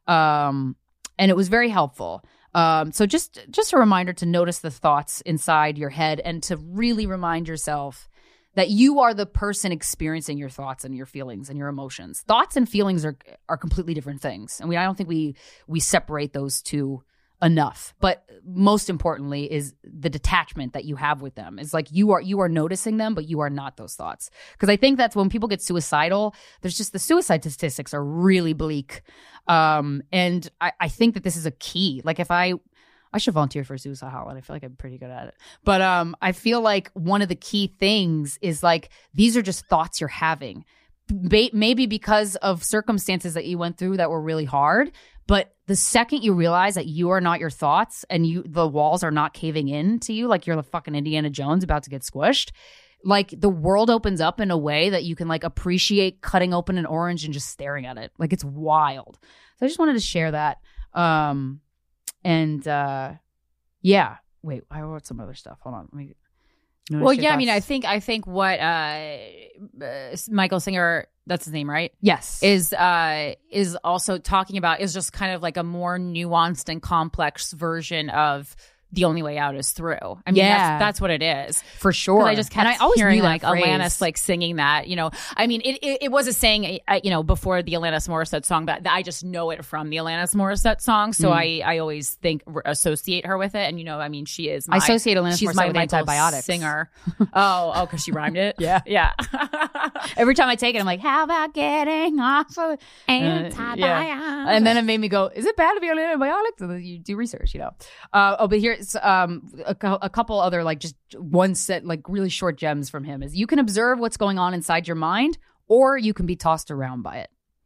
Um, and it was very helpful. Um, so just just a reminder to notice the thoughts inside your head and to really remind yourself that you are the person experiencing your thoughts and your feelings and your emotions. Thoughts and feelings are are completely different things. And we I don't think we we separate those two enough. But most importantly is the detachment that you have with them. It's like you are you are noticing them, but you are not those thoughts. Because I think that's when people get suicidal, there's just the suicide statistics are really bleak. Um, and I, I think that this is a key. Like if I I should volunteer for a suicide hotline. I feel like I'm pretty good at it. But um, I feel like one of the key things is like these are just thoughts you're having. Ba- maybe because of circumstances that you went through that were really hard. But the second you realize that you are not your thoughts and you the walls are not caving in to you like you're the fucking Indiana Jones about to get squished, like the world opens up in a way that you can like appreciate cutting open an orange and just staring at it. Like it's wild. So I just wanted to share that. Um And uh, yeah, wait, I wrote some other stuff. Hold on, let me. Well, yeah, I mean, I think I think what uh, uh, Michael Singer, that's his name, right? Yes, is uh, is also talking about is just kind of like a more nuanced and complex version of The Only Way Out Is Through. I mean, Yeah. that's, that's what it is. for sure. I just kept and I always hearing knew that like phrase. Alanis like singing that, you know. I mean, it it, it was a saying, uh, you know, before the Alanis Morissette song, but I just know it from the Alanis Morissette song, so Mm. I I always think associate her with it, and you know, I mean, she is. My, I associate Alanis she's Morissette my with Michael antibiotics. singer. oh, oh, because she rhymed it. Yeah. yeah. Every time I take it, I'm like, how about getting off of Antibiotics. yeah. And then it made me go, is it bad to be on antibiotics? So then you do research, you know. Uh, oh, but here's um, a, cou- a couple other like just one set like really short gems from him is you can observe what's going on inside your mind or you can be tossed around by it.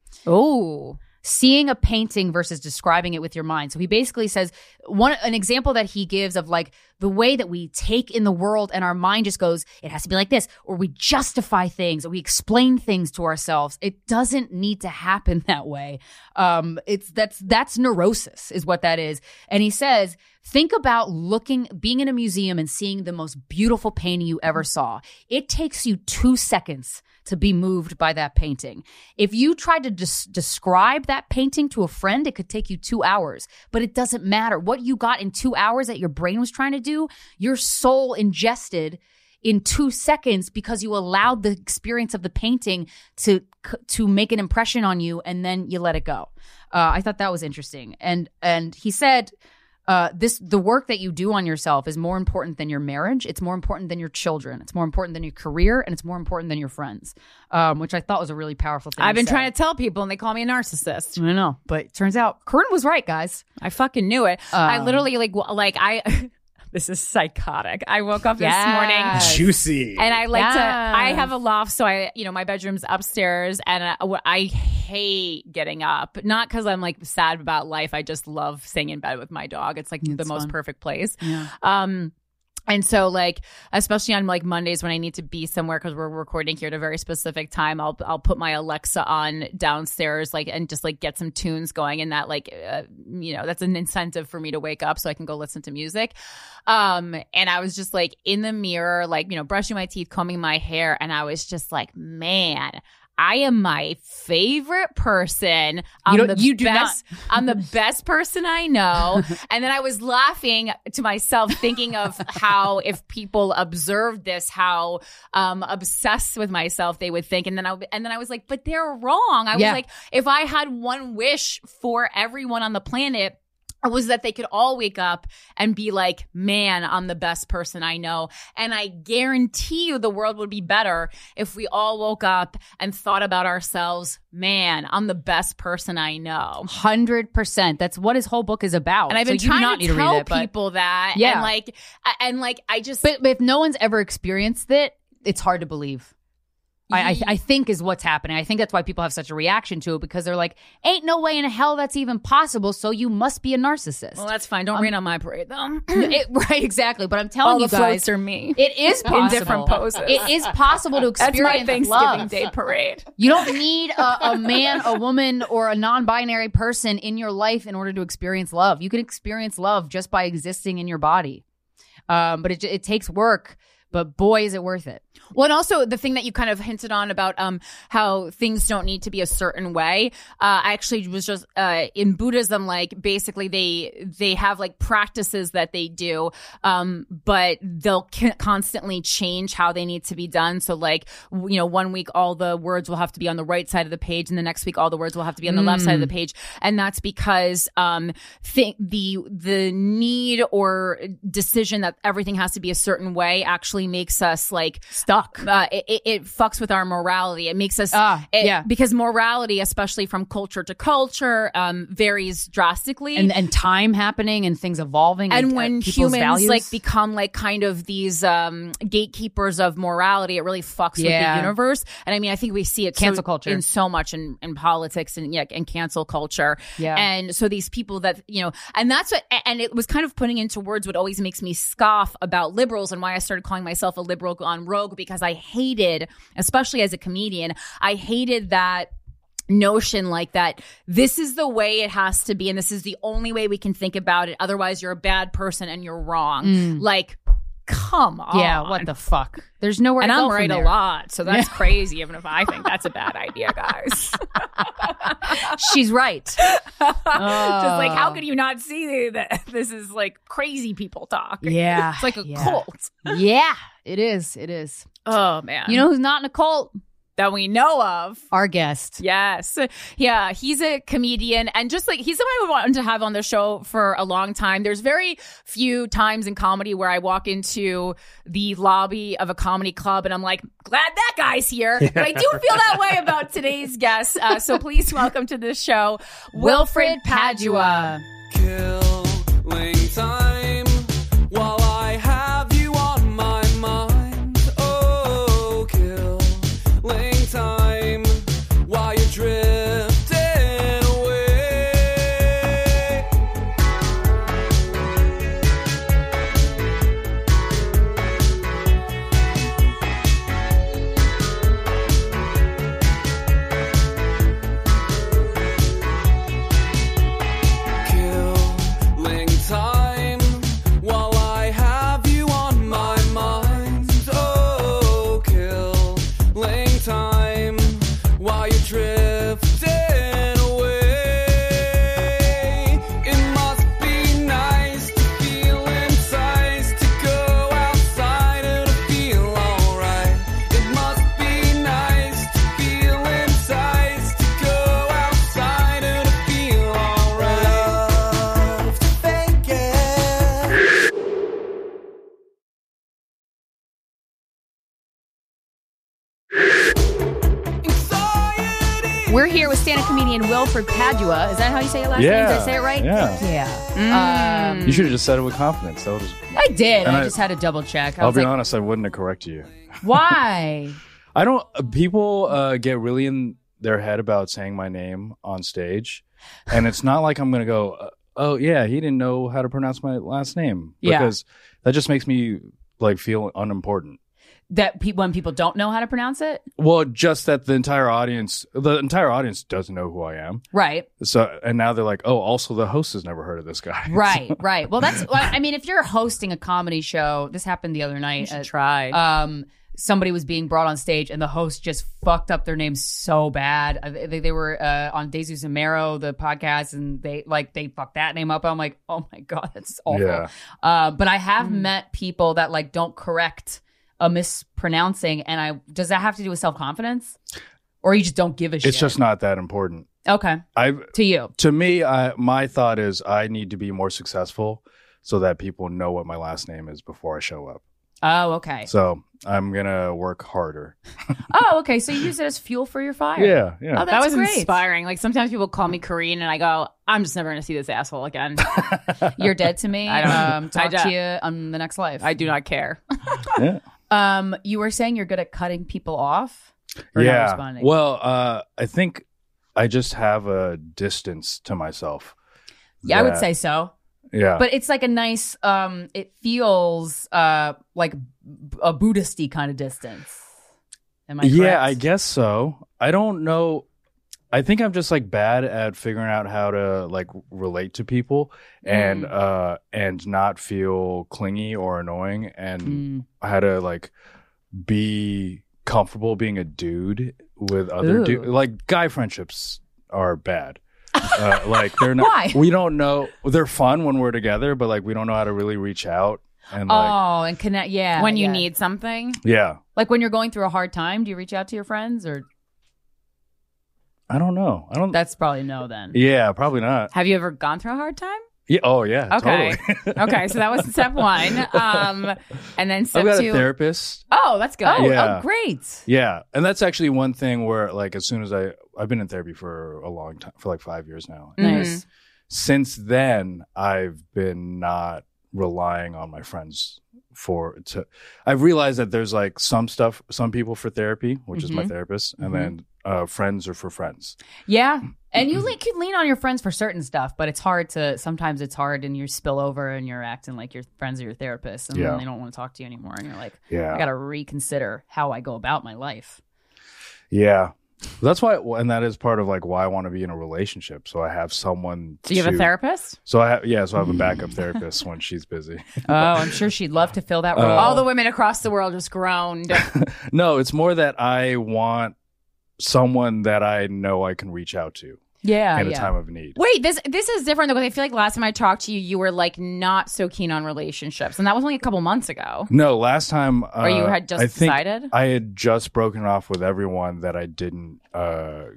Oh. Seeing a painting versus describing it with your mind. So he basically says one an example that he gives of like the way that we take in the world and our mind just goes, it has to be like this, or we justify things, or we explain things to ourselves. It doesn't need to happen that way. Um, it's that's that's neurosis is what that is. And he says, think about looking, being in a museum and seeing the most beautiful painting you ever saw. It takes you two seconds to be moved by that painting. If you tried to des- describe that painting to a friend, it could take you two hours. But it doesn't matter. What you got in two hours that your brain was trying to do, your soul ingested in two seconds because you allowed the experience of the painting to to make an impression on you, and then you let it go. Uh, I thought that was interesting. And and he said, Uh, this the work that you do on yourself is more important than your marriage. It's more important than your children. It's more important than your career, and it's more important than your friends, um, which I thought was a really powerful thing. I've been to say. trying to tell people, and they call me a narcissist. I know, but it turns out Corinne was right, guys. I fucking knew it. I Um, literally like w- like I. This is psychotic. I woke up this Yes. morning. Juicy. And I like Yes. to, I have a loft, so I, you know, my bedroom's upstairs, and I, I hate getting up. Not because I'm like sad about life. I just love staying in bed with my dog. It's like the It's most fun. perfect place. Yeah. Um, and so like, especially on like Mondays when I need to be somewhere because we're recording here at a very specific time, I'll I'll put my Alexa on downstairs, like, and just like get some tunes going, and that like, uh, you know, that's an incentive for me to wake up so I can go listen to music. Um, and I was just like in the mirror, like, you know, brushing my teeth, combing my hair, and I was just like, man, I am my favorite person. I'm don't- the you do best. I'm the best person I know. And then I was laughing to myself, thinking of how if people observed this, how um, obsessed with myself they would think. And then I and then I was like, but they're wrong. I Yeah. was like, if I had one wish for everyone on the planet, was that they could all wake up and be like, man, I'm the best person I know. And I guarantee you the world would be better if we all woke up and thought about ourselves, man, I'm the best person I know. one hundred percent. That's what his whole book is about. And I've been so you do not trying need to to read tell it, but- people that. Yeah. And like, I- and like, I just, But, but if no one's ever experienced it, it's hard to believe. I, I, I think is what's happening. I think that's why people have such a reaction to it because they're like, ain't no way in hell that's even possible. So you must be a narcissist. well, that's fine. Don't rain on my parade though. It- right, exactly. But I'm telling All you the guys, floats are me. it is possible. In different poses. It is possible to That's my experience Thanksgiving love. Day parade. You don't need a, a man, a woman, or a non-binary person in your life in order to experience love. You can experience love just by existing in your body. Um, but it, it takes work. but boy, is it worth it. Well, and also the thing that you kind of hinted on about um how things don't need to be a certain way. Uh, I actually was just uh, in Buddhism, like basically they they have like practices that they do, um, but they'll c- constantly change how they need to be done. So like w- you know, one week all the words will have to be on the right side of the page, and the next week all the words will have to be on the mm. left side of the page, and that's because um th- the the need or decision that everything has to be a certain way actually makes us like stuck. Uh, it, it, it fucks with our morality. It makes us, Ah, it, yeah. because morality, especially from culture to culture, um, varies drastically. And and time happening and things evolving. And like, when uh, people's humans values. like become like kind of these um, gatekeepers of morality, it really fucks with Yeah. the universe. And I mean, I think we see it Cancel so, culture. in so much in, in politics and yeah, and cancel culture. Yeah. And so these people that you know, and that's what, and it was kind of putting into words what always makes me scoff about liberals and why I started calling myself a liberal on Rogue, because I hated, especially as a comedian, I hated that notion like that this is the way it has to be and this is the only way we can think about it, otherwise you're a bad person and you're wrong. Mm. Like, come on. Yeah, what the fuck? There's nowhere and to go I'm from right there. a lot, so that's crazy even if I think that's a bad idea, guys. She's right. Just like, how could you not see that this is like crazy people talk? Yeah. It's like a yeah. cult. Yeah, it is. It is. Oh, man. You know who's not in a cult? that we know of. Our guest. Yes. Yeah, he's a comedian, and just like he's someone I wanted to have on the show for a long time. There's very few times in comedy where I walk into the lobby of a comedy club and I'm like, glad that guy's here. But I do feel that way about today's guest. Uh, so please welcome to the show, Wilfred Padua. Killing time while I have you on my mind. Oh, killing time while you're drifting away. Killing time while I have you on my mind. Oh, killing time while you're drifting away. It must be nice to feel enticed to go outside and to feel alright. It must be nice to feel enticed to go outside and to feel alright. Love to fake it. Anxiety. We're here with stand-up comedian Wilfred Padua. Is that how you say your last name? Did I Yeah, say it right? yeah. Yeah. Um, You should have just said it with confidence. That was. I did. And I I- just had to double check. I I'll was be like, honest. I wouldn't have corrected you. why? I don't. uh, People uh, get really in their head about saying my name on stage, and it's not like I'm gonna go, uh, "Oh yeah, he didn't know how to pronounce my last name," Yeah. because that just makes me like feel unimportant. That pe- when people don't know how to pronounce it? Well, just that the entire audience, the entire audience doesn't know who I am. Right. So, and now they're like, "Oh, also the host has never heard of this guy." Right, right. Well, that's, well, I mean, if you're hosting a comedy show, this happened the other night. at- try. um, somebody was being brought on stage and the host just fucked up their name so bad. Uh, They, they were uh, on Jesus and Mero, the podcast, and they like they fucked that name up. I'm like, oh my God, that's awful. Yeah. Uh, but I have met people that like don't correct a mispronouncing, and I does that have to do with self-confidence? Or you just don't give a shit? It's just not that important. Okay. I To you. to me, I, my thought is I need to be more successful so that people know what my last name is before I show up. Oh, okay. So I'm gonna work harder. Oh, okay. So you use it as fuel for your fire. Yeah, yeah. Oh, that that's was great. inspiring. Like sometimes people call me Korean and I go, I'm just never going to see this asshole again. You're dead to me. I don't- um, talk I to don't- you on the next life. I do not care. yeah. Um, you were saying you're good at cutting people off or not Yeah. responding. Well, uh, I think I just have a distance to myself. yeah, I would that- say so. Yeah. But it's like a nice. Um, it feels uh like a Buddhisty kind of distance. Am I correct? yeah, I guess so. I don't know. I think I'm just like bad at figuring out how to like relate to people and Mm. uh and not feel clingy or annoying, and Mm. how to like be comfortable being a dude with other Ooh. dudes. Like guy friendships are bad. Uh, like they're not. Why? We don't know. They're fun when we're together, but like we don't know how to really reach out and like Oh, and connect. Yeah. when you yeah. need something. yeah. like when you're going through a hard time, do you reach out to your friends, or I don't know. I don't. that's probably no then? yeah, probably not. Have you ever gone through a hard time? Yeah. Oh yeah. Okay. Totally. Okay, so that was step one. Um, and then I've step got two. a therapist. Oh, that's good. Oh, Yeah. oh, great. Yeah, and that's actually one thing where, like, as soon as I I've been in therapy for a long time, for like five years now. Mm-hmm. Nice. Since then, I've been not relying on my friends for to. I've realized that there's like some stuff, some people for therapy, which is my Mhm. therapist, and then uh, friends are for friends. Yeah. And you le- can lean on your friends for certain stuff, but it's hard to, sometimes it's hard and you spill over and you're acting like your friends are your therapists and Yeah. then they don't want to talk to you anymore. And you're like, Yeah, I got to reconsider how I go about my life. yeah. That's why, and that is part of like why I want to be in a relationship. So I have someone. Do you have to- a therapist? So I have, yeah. So I have a backup therapist when she's busy. Oh, I'm sure she'd love to fill that role. Uh, All the women across the world just groaned. No, it's more that I want someone that I know I can reach out to yeah. in a yeah. time of need. Wait, this this is different though, because I feel like last time I talked to you, you were like not so keen on relationships, and that was only a couple months ago. No, last time, uh, Or you had just I think decided? I had just broken off with everyone that I didn't. Uh,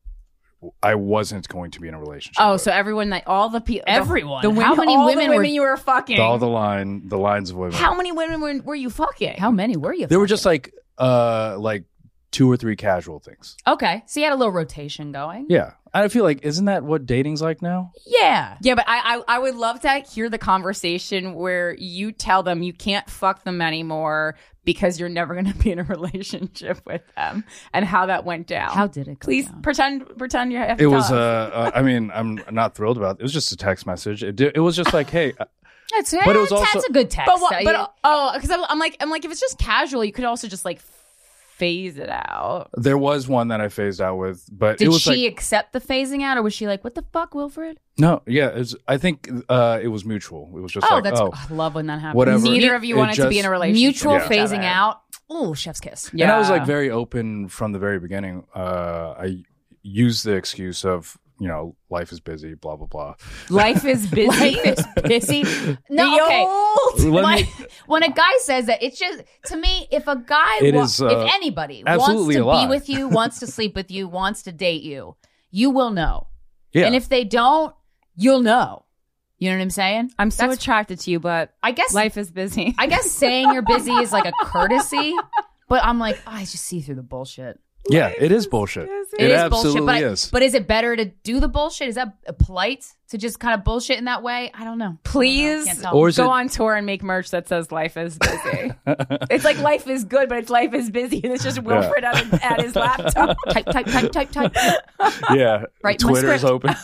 I wasn't going to be in a relationship. Oh, with. so everyone that all the people, Everyone. the, women, How many all women the were- women you were fucking? all the line, the lines of women. How many women were, were you fucking? How many were you? They were just like, uh, like two or three casual things. Okay. So you had a little rotation going. Yeah, I feel like isn't that what dating's like now? Yeah. Yeah, but I, I I would love to hear the conversation where you tell them you can't fuck them anymore because you're never going to be in a relationship with them, and how that went down. How did it go Please down? pretend pretend you have to It tell was. us. Uh, uh, I mean, I'm not thrilled about it. It was just a text message. It, did- it was just like, hey, uh, That's, But it was that's also- a good text. But what? Uh, But yeah. oh, because I'm, I'm like I'm like if it's just casual, you could also just like phase it out. there was one that I phased out with, but Did it was she like, accept the phasing out, or was she like, "What the fuck, Wilfred"? no, yeah. It was, I think uh, it was mutual. It was just Oh, like, that's oh, I love when that happens. whatever. Neither of you It wanted to be just- in a relationship. Mutual with each phasing other. out. Ooh, chef's kiss. Yeah. And I was like very open from the very beginning. Uh, I used the excuse of, you know, life is busy, blah, blah, blah. Life is busy. Life is busy. No, The okay. old- Let when, me- when a guy says that, it's just to me. If a guy, It wa- is, uh, if anybody wants absolutely to a lie. be with you, wants to sleep with you, wants to date you, you will know. Yeah. And if they don't, you'll know. You know what I'm saying? I'm so That's- attracted to you, but I guess life is busy. I guess saying you're busy is like a courtesy, but I'm like, oh, I just see through the bullshit. yeah, it is bullshit. It, It, is absolutely bullshit, but, I- is. but is it better to do the bullshit? Is that polite to just kind of bullshit in that way? I don't know. Please Can't tell. Or is go it- on tour and make merch that says life is busy. It's like life is good, but it's life is busy, and it's just Wilfred at, his- at his laptop. type, type, type, type, type. yeah. Right, my Twitter's script. open.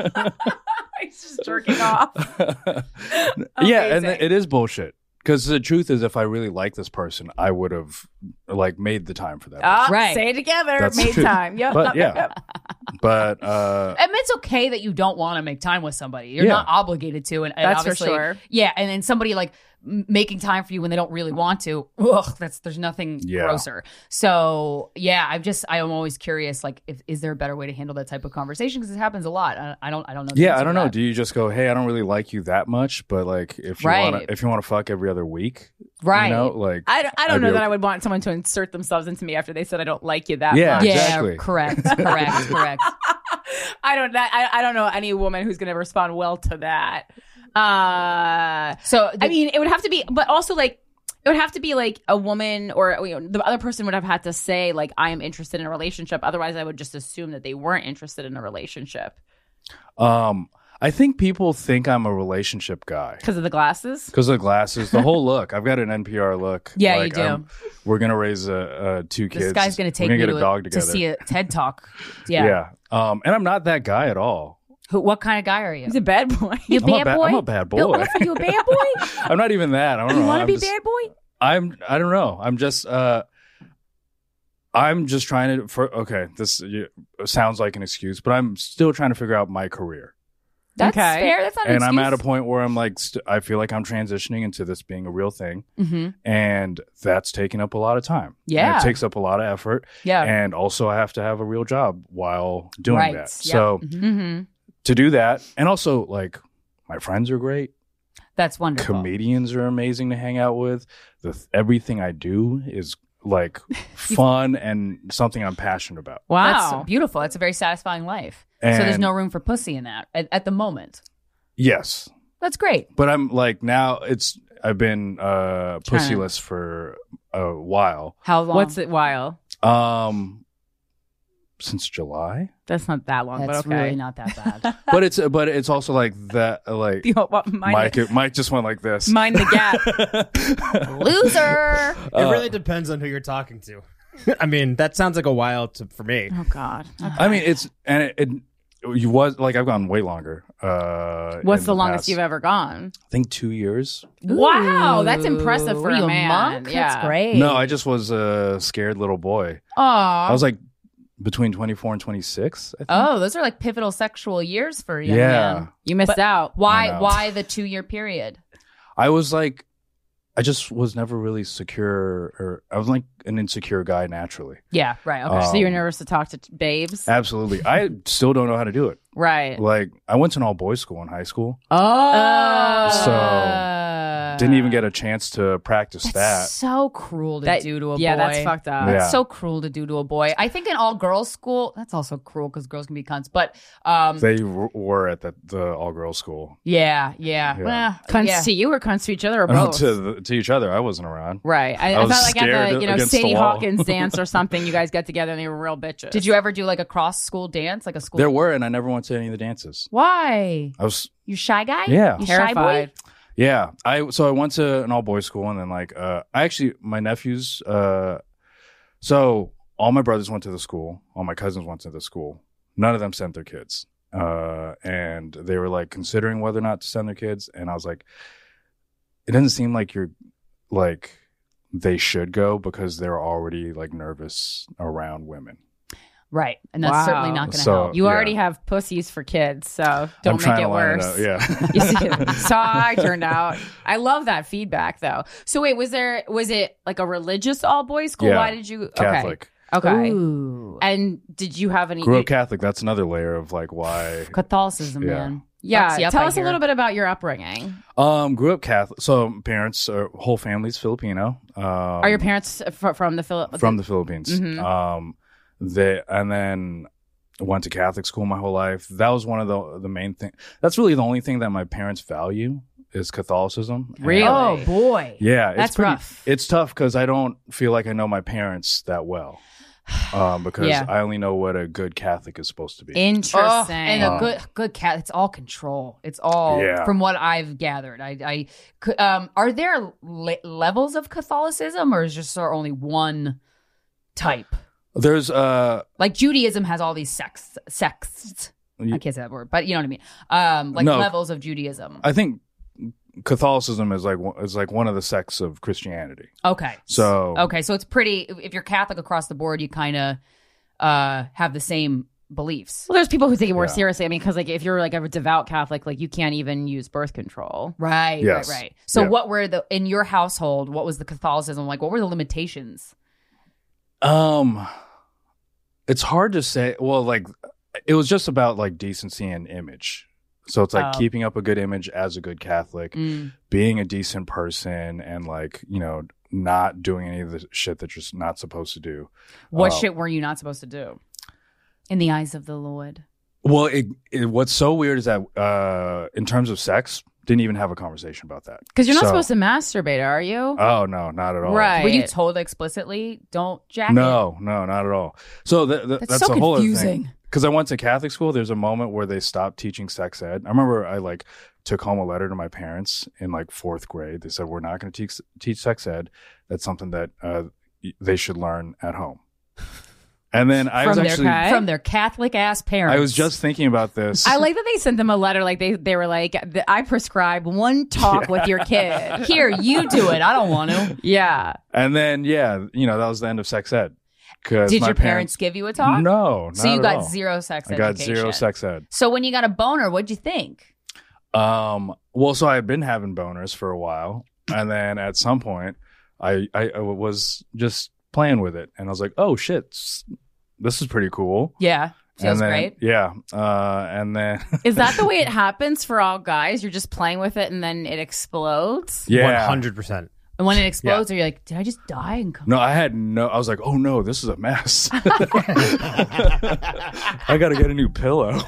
He's just jerking off. yeah, and Amazing. it is bullshit. Because the truth is, if I really like this person, I would have like made the time for that. person. Ah, Right. Say it together. That's Made true. time. Yep. But yeah. Yep. But uh, I mean, it's okay that you don't want to make time with somebody. You're Yeah. not obligated to, and, and That's for obviously, sure. Yeah, and then somebody like m- making time for you when they don't really want to. Ugh, that's there's nothing Yeah. grosser. So yeah, I'm just I'm always curious. Like, if is there a better way to handle that type of conversation? Because it happens a lot. I, I don't I don't know. the yeah, answer I don't to know. that. Do you just go, hey, I don't really like you that much, but like if you Right. want to, if you want to fuck every other week, Right. You know, like I don't, I don't I'd know be that okay. I would want someone to insert themselves into me after they said I don't like you that Yeah. much. Yeah, Exactly. correct, correct, correct. I don't that I, I don't know any woman who's going to respond well to that. Uh So I mean, it would have to be, but also like it would have to be like a woman or you know, the other person would have had to say like I am interested in a relationship. Otherwise, I would just assume that they weren't interested in a relationship um, I think people think I'm a relationship guy. because of the glasses. Because of the glasses, the whole look. I've got an N P R look. Yeah, you Like, do. I'm- we're gonna raise uh, uh, two kids. this guy's going to take We're me gonna get to, a dog to together. see a TED talk. Yeah. Yeah. Um, and I'm not that guy at all. Who, what kind of guy are you? He's a bad boy. You a I'm a bad ba- boy? I'm a bad Bill boy. Wilford, you a bad boy? I'm not even that. I don't You know. want to I'm be just- bad boy? I'm. I don't know. I'm just. Uh, I'm just trying to. For okay, this you, sounds like an excuse, but I'm still trying to figure out my career. That's Okay. fair. That's not an And I'm excuse. at a point where I'm like, st- I feel like I'm transitioning into this being a real thing, Mhm. and that's taking up a lot of time. Yeah. And it takes up a lot of effort, Yeah. and also I have to have a real job while doing Right. that. Yep. So Mhm. Mm-hmm. to do that, and also like my friends are great. That's wonderful. Comedians are amazing to hang out with. The everything I do is like fun and something I'm passionate about. Wow. That's beautiful. That's a very satisfying life. so And- there's no room for pussy in that at, at the moment. Yes, That's great. but I'm like now it's I've been uh, Trying- pussyless for a while. How long? What's it while? Um, since July, That's not that long, That's but okay. really not that bad. but it's but it's also like that. Like Yo, what- mind, Mike, it, Mike just went like this. mind the gap. Loser. It really depends on who you're talking to. I mean, that sounds like a while to, for me. Oh God. Okay. I mean, it's and it, it you was like I've gone way longer. Uh, What's in the longest past, you've ever gone? I think two years. Wow, that's impressive for Were a you man. monk? Yeah. That's great. No, I just was a scared little boy. Aw. I was like between twenty-four and twenty-six. I think. Oh, those are like pivotal sexual years for a young Yeah. man. You missed But out. I Why? know. Why the two year period? I was like, I just was never really secure, or I was like an insecure guy naturally. Yeah. Right. Okay. Uh, So you're Um, nervous to talk to t- babes? Absolutely. I still don't know how to do it. Right. Like, I went to an all boys school in high school. Oh. So, Didn't even get a chance to practice That's that. so cruel to That- do to a yeah, boy. that's fucked up. That's Yeah. so cruel to do to a boy. I think in all girls school, that's also cruel because girls can be cunts. But um, They w- were at the, the all girls school. yeah, yeah, Yeah. Well, Cunts yeah. to you or cunts to each other or Uh, both? to, the, to each other. I wasn't around. Right. I, I I, was felt like at scared the you know against the Sadie wall. Hawkins dance or something. You guys get together and they were real bitches. Did you ever do like a cross school dance, like a school? There were, and I never went to any of the dances. Why? I was, You shy guy? Yeah. You shy boy? terrified? yeah. I so I went to an all boys school, and then like, uh, I actually my nephews. Uh, so all my brothers went to the school. All my cousins went to the school. None of them sent their kids, uh, and they were like considering whether or not to send their kids. And I was like, it doesn't seem like you're like they should go because they're already like nervous around women. Right, and that's Wow. certainly not going to So- help. You Yeah. already have pussies for kids, so don't I'm make trying it to line worse. up. Yeah. You see, so I turned out. I love that feedback, though. So wait, was there was it like a religious all boys school? Yeah. Why did you? Catholic. Okay. Okay. Ooh. And did you have any? Grew up Catholic. That's another layer of like why. Catholicism, Yeah. man. yeah. Fucks you up, Tell I us a hear. little bit about your upbringing. Um, grew up Catholic. So parents, uh, whole family's Filipino. Um, Are your parents fr- from the Philippines? from the Philippines? Mhm. Um, they and then went to Catholic school my whole life. That was one of the the main thing. That's really the only thing that my parents value is Catholicism. And- Really? Oh boy. Yeah, it's That's pretty, rough. It's tough because I don't feel like I know my parents that well. Um, because Yeah. I only know what a good Catholic is supposed to be. Interesting. Oh, and a Um, good good cat. It's all control. It's all Yeah. from what I've gathered. I, I could- um, are there le- levels of Catholicism, or is just there only one type? There's uh, Like Judaism has all these sects. Sects. I can't say that word, but you know what I mean. Um, like No. levels of Judaism. I think Catholicism is like one- is like one of the sects of Christianity. Okay. So Okay, so it's pretty. If you're Catholic across the board, you kind of uh, have the same beliefs. Well, there's people who take it more Yeah. seriously. I mean, because like if you're like a devout Catholic, like you can't even use birth control. Right. Yes. Right. Right. So, Yeah. what were the in your household? What was the Catholicism like? What were the limitations? Um, it's hard to say. Well, like it was just about like decency and image. So it's like Oh. keeping up a good image as a good Catholic, Mm. being a decent person, and like you know not doing any of the shit that you're s- not supposed to do. What Uh, shit were you not supposed to do? In the eyes of the Lord. Well, it, it, what's so weird is that uh, in terms of sex, didn't even have a conversation about that. Because you're not So- supposed to masturbate, are you? Oh no, not at all. Right. Were you told explicitly, don't jack it? No, no, not at all. So th- th- That's that's, so a whole other confusing. thing. Because I went to Catholic school, there's a moment where they stopped teaching sex ed. I remember I like took home a letter to my parents in like fourth grade. They said we're not going to teach teach sex ed. That's something that uh, y- they should learn at home. And then I was From their actually ca- From their Catholic ass parents. I was just thinking about this. I like that they sent them a letter. Like they, they were like, I prescribe one talk with your kid. Here, you do it. I don't want to. Yeah. and then yeah, you know that was the end of sex ed. 'Cause Did my your parents give you a talk? No, So not you at got all. zero sex I education. got zero sex ed. So when you got a boner, what'd you think? Um, well, so I had been having boners for a while, and then at some point, I, I I was just playing with it, and I was like, "Oh shit, s- this is pretty cool." Yeah. Feels and then, great. Yeah, uh, and then Is that the way it happens for all guys? You're just playing with it and then it explodes? One yeah, hundred percent. And when it explodes, are you like, did I just die and come? No, I had no. I was like, "Oh no, this is a mess." I got to get a new pillow.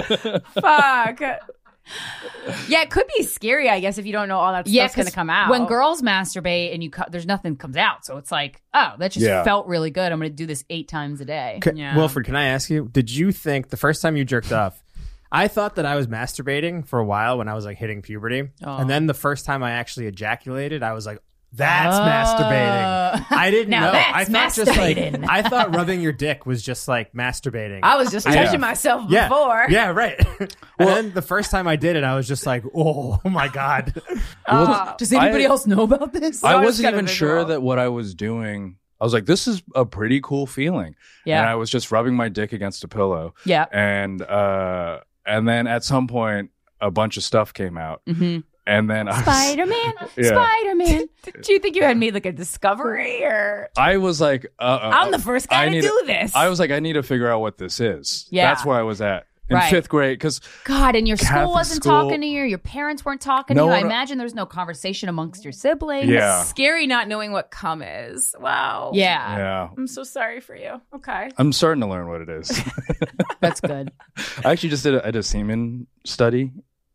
Fuck. Yeah, it could be scary, I guess, if you don't know all that Yeah, stuff's going to 'cause come out. when girls masturbate and you cut, there's nothing comes out. So it's like, oh, that just Yeah. felt really good. I'm going to do this eight times a day. C- Yeah. Wilfred, can I ask you? Did you think the first time you jerked off? I thought that I was masturbating for a while when I was like hitting puberty, Oh. and then the first time I actually ejaculated, I was like, "That's Oh. masturbating." I didn't Now know. that's I thought just like masturbating. I thought rubbing your dick was just like masturbating. I was just Yeah. touching myself yeah, before. yeah, right. and then the first time I did it, I was just like, "Oh my god." Oh. Does anybody I- else know about this? I I was wasn't kind of even sure visual. that what I was doing. I was like, "This is a pretty cool feeling." Yeah. and I was just rubbing my dick against a pillow, Yeah. and uh, and then at some point, a bunch of stuff came out, Mm-hmm. and then I was, Spider Man. Yeah. Spider Man. Do you think you had made like a discovery or I was like, uh, uh, I'm the first guy I to need do this? I was like, I need to figure out what this is. Yeah. That's where I was at in Right. fifth grade. Because God, and your school Catholic wasn't school- talking to you. Your parents weren't talking No to you. I one- imagine there's no conversation amongst your siblings. yeah, Scary not knowing what cum is. Wow. Yeah. yeah, I'm so sorry for you. Okay. I'm starting to learn what it is. That's good. I actually just did a, I did a semen study.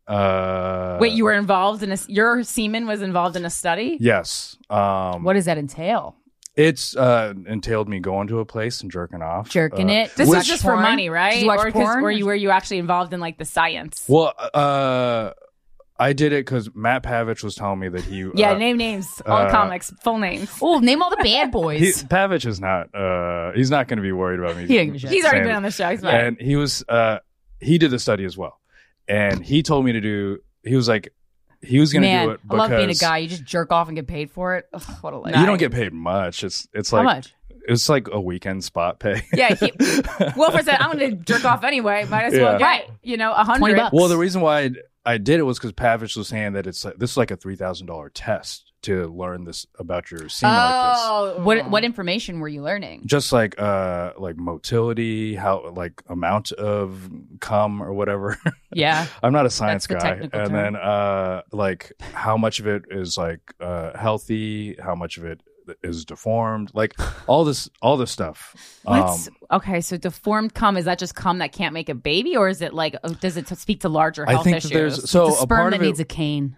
Uh, Wait, you were involved in a, your semen was involved in a study? Yes. Um, What does that entail? It's uh, entailed me going to a place and jerking off. Jerking Uh, it? This Watch is just for porn? money, right? Did you watch or 'cause- porn? Or you were you actually involved in like the science? Well, uh, I did it because Matt Pavich was telling me that he. Yeah, uh, name names. All uh, comics, full names. Oh, name all the bad boys. He, Pavich is not. Uh, he's not going to be worried about me. He didn't give a shit. He's already saying been on the show. He's it. fine. And he was. Uh, he did the study as well, and he told me to do. He was like, he was going to Man, do it I because love being a guy. You just jerk off and get paid for it. Ugh, what a life. you don't get paid much. It's it's How like much? it's like a weekend spot pay. Yeah, he, Wilfred said, "I'm going to jerk off anyway. Might as well Yeah. get Right. you know a twenty hundred bucks. Well, the reason why I, I did it was because Pavich was saying that it's like this is like a three thousand dollar test to learn this about your semen like this. Oh, What what information were you learning? Just like uh like motility, how like amount of cum or whatever. Yeah. I'm not a science That's the guy. technical And term. then uh like how much of it is like uh healthy, how much of it is deformed, like all this all this stuff. What's Um, okay? So deformed cum, is that just cum that can't make a baby, or is it like oh, does it speak to larger I health think issues? that there's so the a sperm part that of it needs a cane.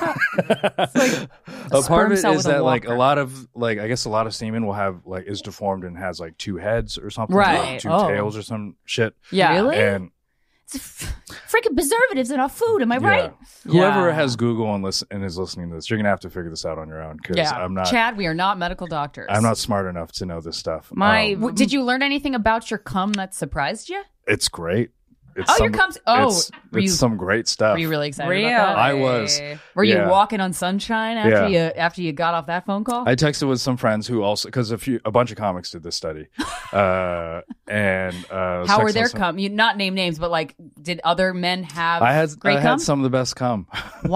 a sperm part of it cell is with a that like a walker. lot of like I guess a lot of semen will have like is deformed and has like two heads or something, Right. or two Oh. tails or some shit. yeah. Really? And It's f- freaking preservatives in our food. Am I yeah. right? Whoever Yeah. has Google and listen and is listening to this, you're gonna have to figure this out on your own because Yeah. I'm not. Chad, we are not medical doctors. I'm not smart enough to know this stuff. My- Um, W- Did you learn anything about your cum that surprised you? it's great. It's Oh, some, your cum's. Oh, it's, were it's you some great stuff. were you really excited Really? about that? I was. Were you Yeah. walking on sunshine after Yeah. you after you got off that phone call? I texted with some friends who also because a few a bunch of comics did this study, uh, and uh, I was How were texting their with some- cum? You not name names, but like, did other men have? I had great I cum. had some of the best cum. Wow.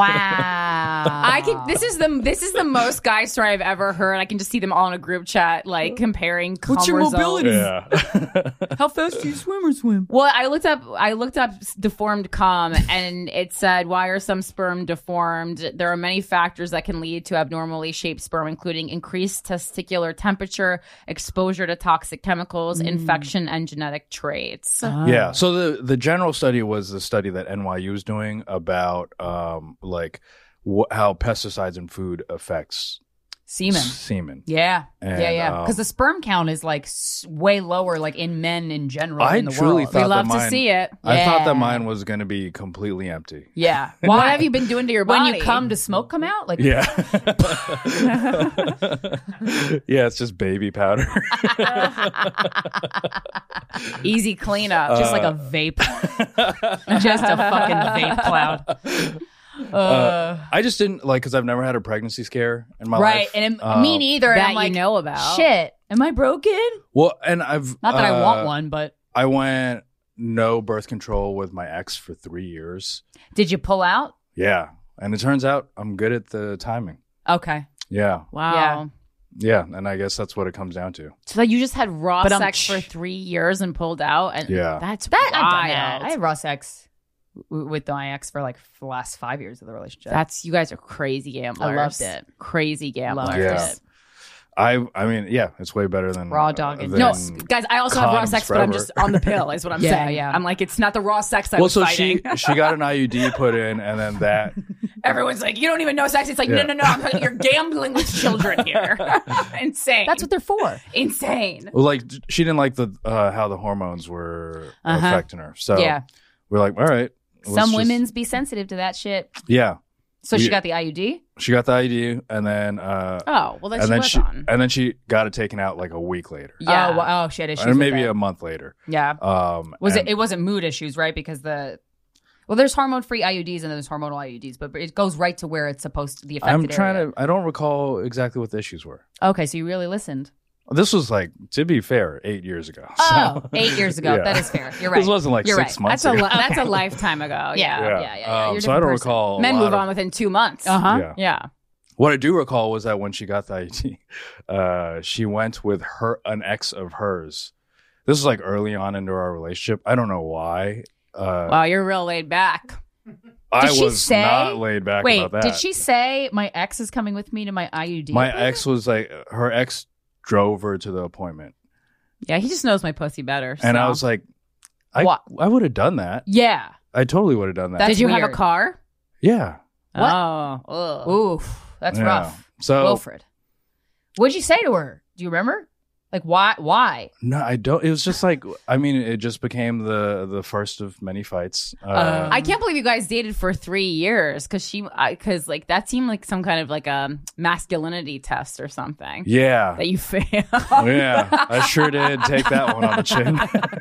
I can. This is the this is the most guy story I've ever heard. I can just see them all in a group chat, like comparing. Cum What's your results. mobility? yeah. How fast do you swim or swim? Well, I looked up. I looked up deformed cum, and it said, "Why are some sperm deformed? There are many factors that can lead to abnormally shaped sperm, including increased testicular temperature, exposure to toxic chemicals, infection, and genetic traits." Yeah. So the the general study was the study that N Y U is doing about um like wh- how pesticides in food affects Semen. semen. Yeah, And, yeah, yeah. um, Because the sperm count is like s- way lower, like in men in general. I in the truly world. We thought love that to mine, see it. I thought that Yeah. mine was going to be completely empty. Yeah. What Why? have you been doing to your when body? you come to smoke come out? Like, Yeah. yeah, it's just baby powder. Easy cleanup. just like a vape, just a fucking vape cloud. Uh, I just didn't like because I've never had a pregnancy scare in my right. life. And it- Um, me neither. And that I'm like, you know about. shit, am I broken? Well, and I've Not that I uh, want one, but I went no birth control with my ex for three years. did you pull out? Yeah, and it turns out I'm good at the timing. Okay. Yeah, Wow. yeah, and I guess that's what it comes down to. So like you just had raw But, um, sex for three years and pulled out, and Yeah. that's That, I've done wild. that. I had raw sex w- with my ex for like the last five years of the relationship. That's you guys are crazy gamblers. I loved it. Crazy gamblers. Loved Yeah. it. I, I mean, yeah, it's way better than Raw dogging. than No, guys, I also have raw condoms sex, but I'm forever. just on the pill. Is what I'm Yeah, saying. yeah. I'm like, it's not the raw sex I Well, was so fighting. she she got an I U D put in, and then that. Everyone's like, you don't even know sex. It's like, Yeah. no, no, no. I'm like, you're gambling with children here. Insane. That's what they're for. insane. Well, like she didn't like the uh, how the hormones were Uh-huh. affecting her. So Yeah. we're like, all right. let's Some just- women's be sensitive to that shit. Yeah, So she We- got the I U D? she got the I U D, and then uh, Oh, well, then and she then was she on. and then she got it taken out like a week later, Yeah. Oh, well, oh, she had issues or with maybe that. a month later. Yeah. Um, Was and- it? It wasn't mood issues, right? Because the well, there's hormone-free I U Ds and there's hormonal I U Ds, but it goes right to where it's supposed to. The affected I'm trying area. to. I don't recall exactly what the issues were. Okay, so you really listened. This was like, to be fair, eight years ago. Oh, so- eight years ago. Yeah. That is fair. You're right. This wasn't like You're six right. months That's a ago. li- that's a Okay. lifetime ago. Yeah. Yeah. yeah, yeah, yeah. Um, You're a so I don't different person. recall. a Men lot move of- on within two months. Uh huh. Yeah. Yeah. What I do recall was that when she got the I U D, uh, she went with her an ex of hers. This was like early on into our relationship. I don't know why. Uh, Wow, you're real laid back. I Did she was say- not laid back Wait, about that. did she say my ex is coming with me to my I U D? My appointment? ex was like, her ex drove her to the appointment, Yeah, he just knows my pussy better. and I so. was like, I What? I would have done that. Yeah. I totally would have done that. That's did you have weird. a car? yeah. What? Oh, ugh. Oof. That's Yeah. rough. So Wilfred. What'd you say to her? Do you remember? Like why? Why? no, I don't. It was just like, I mean, it just became the the first of many fights. Uh, I can't believe you guys dated for three years because she, because like that seemed like some kind of like a masculinity test or something yeah. that you failed. Yeah, I sure did take that one on the chin.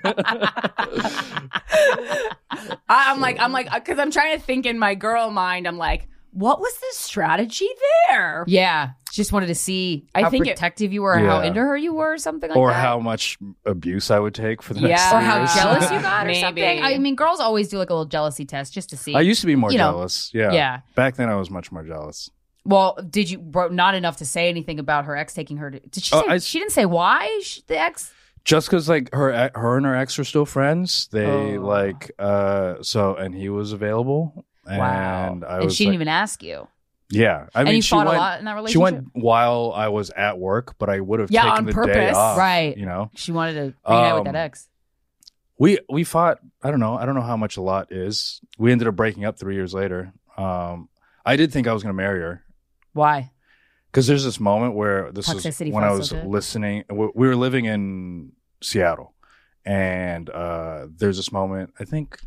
I, I'm like, I'm like, because I'm trying to think in my girl mind. I'm like, what was the strategy there? Yeah. Just wanted to see I how think it- protective you were, or how Yeah. into her you were, or something like Or that. how much abuse I would take for the Yeah. next or three how years. jealous you got, or Maybe. something. I mean, girls always do like a little jealousy test just to see. I used to be more you know, jealous. Yeah. yeah. Back then, I was much more jealous. Well, did you bro, not enough to say anything about her ex taking her to? Did she? Oh, say, I- she didn't say why she, the ex. Just because, like, her e- her and her ex are still friends. They, Oh. like, uh, so, and he was available. And Wow. I and was she didn't like- even ask you. Yeah. I and mean, you she fought went, a lot in that she relationship. went while I was at work, but I would have Yeah, taken on the day purpose. off. Right. You know? She wanted to reunite with that Um, ex. We we fought. I don't know. I don't know how much a lot is. We ended up breaking up three years later. Um, I did think I was going to marry her Why? because there's this moment where this Toxicity is when I felt was so good. listening. We we were living in Seattle, and uh, there's this moment. I think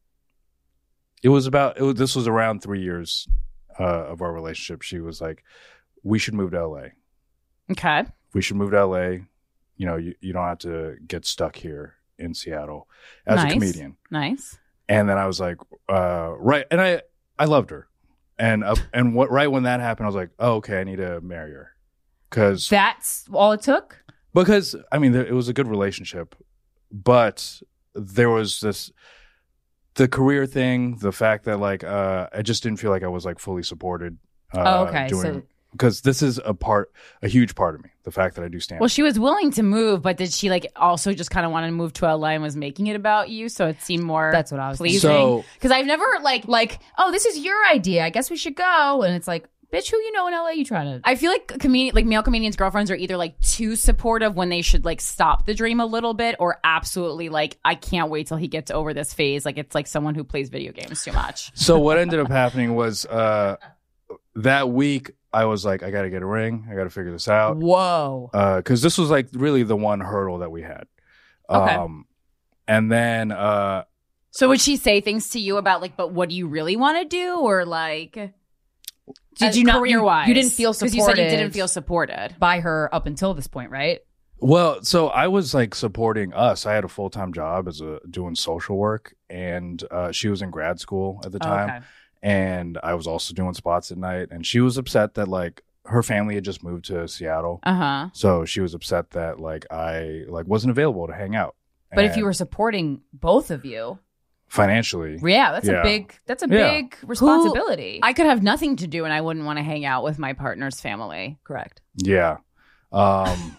it was about. It was, this was around three years uh, of our relationship. She was like, "We should move to L A. Okay. We should move to L A. You know, you, you don't have to get stuck here in Seattle as Nice. a comedian." Nice. And then I was like, uh, right. And I, I loved her. And, uh, and what, right when that happened, I was like, oh, okay, I need to marry her. Cause, That's all it took. because I mean, there, it was a good relationship, but there was this, the career thing, the fact that like, uh, I just didn't feel like I was like fully supported. Uh, Oh, okay, Doing, so- because this is a part, a huge part of me, the fact that I do stand Well, she was willing to move, but did she like also just kind of want to move to L A and was making it about you? So it seemed more That's what I was pleasing. So- Because I've never like Like, oh, this is your idea. I guess we should go. And it's like, bitch, who you know in L A? You trying to? I feel like comedian, like male comedians' girlfriends are either like too supportive when they should like stop the dream a little bit, or absolutely like I can't wait till he gets over this phase. Like it's like someone who plays video games too much. So what ended up happening was uh, that week I was like, I got to get a ring. I got to figure this out. Whoa. Because this was like really the one hurdle that we had. Okay. Um, and then, uh, So would she say things to you about like, but what do you really want to do, or like? Did you not? career wise? You, you didn't feel because supported. you said you didn't feel supported. by her up until this point, right? well, so I was like supporting us. I had a full time job as a doing social work, and uh, she was in grad school at the time. Okay. and I was also doing spots at night. And she was upset that like her family had just moved to Seattle, Uh huh. so she was upset that like I like wasn't available to hang out. But if you And were supporting both of you, financially, yeah, that's Yeah. a big that's a Yeah. big responsibility. I could have nothing to do and I wouldn't want to hang out with my partner's family. Correct. yeah. Um,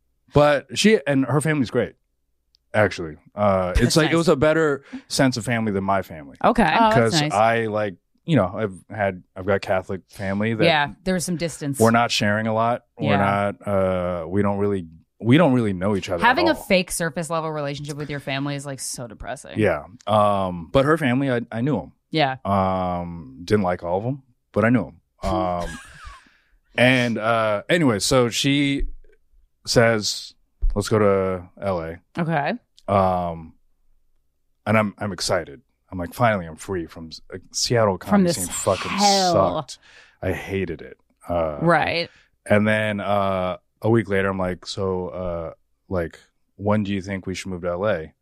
but she and her family's great. Actually, uh, it's like it nice. was a better sense of family than my family. Okay. Oh, that's Because nice. I like, you know, I've had, I've got Catholic family that Yeah, there was some distance. we're not sharing a lot. We're Yeah. not, uh, we don't really, we don't really know each other. Having a at all. fake surface level relationship with your family is like so depressing. Yeah. Um, but her family, I, I knew them. Yeah. Um, didn't like all of them, but I knew them. Um, and, uh, anyway, so she says, let's go to L A. Okay. Um, and I'm, I'm excited. I'm like, finally, I'm free from like, Seattle From comedy this scene. Fucking hell. sucked. I hated it. Uh, Right. And then uh, a week later, I'm like, so, uh, like, when do you think we should move to L A?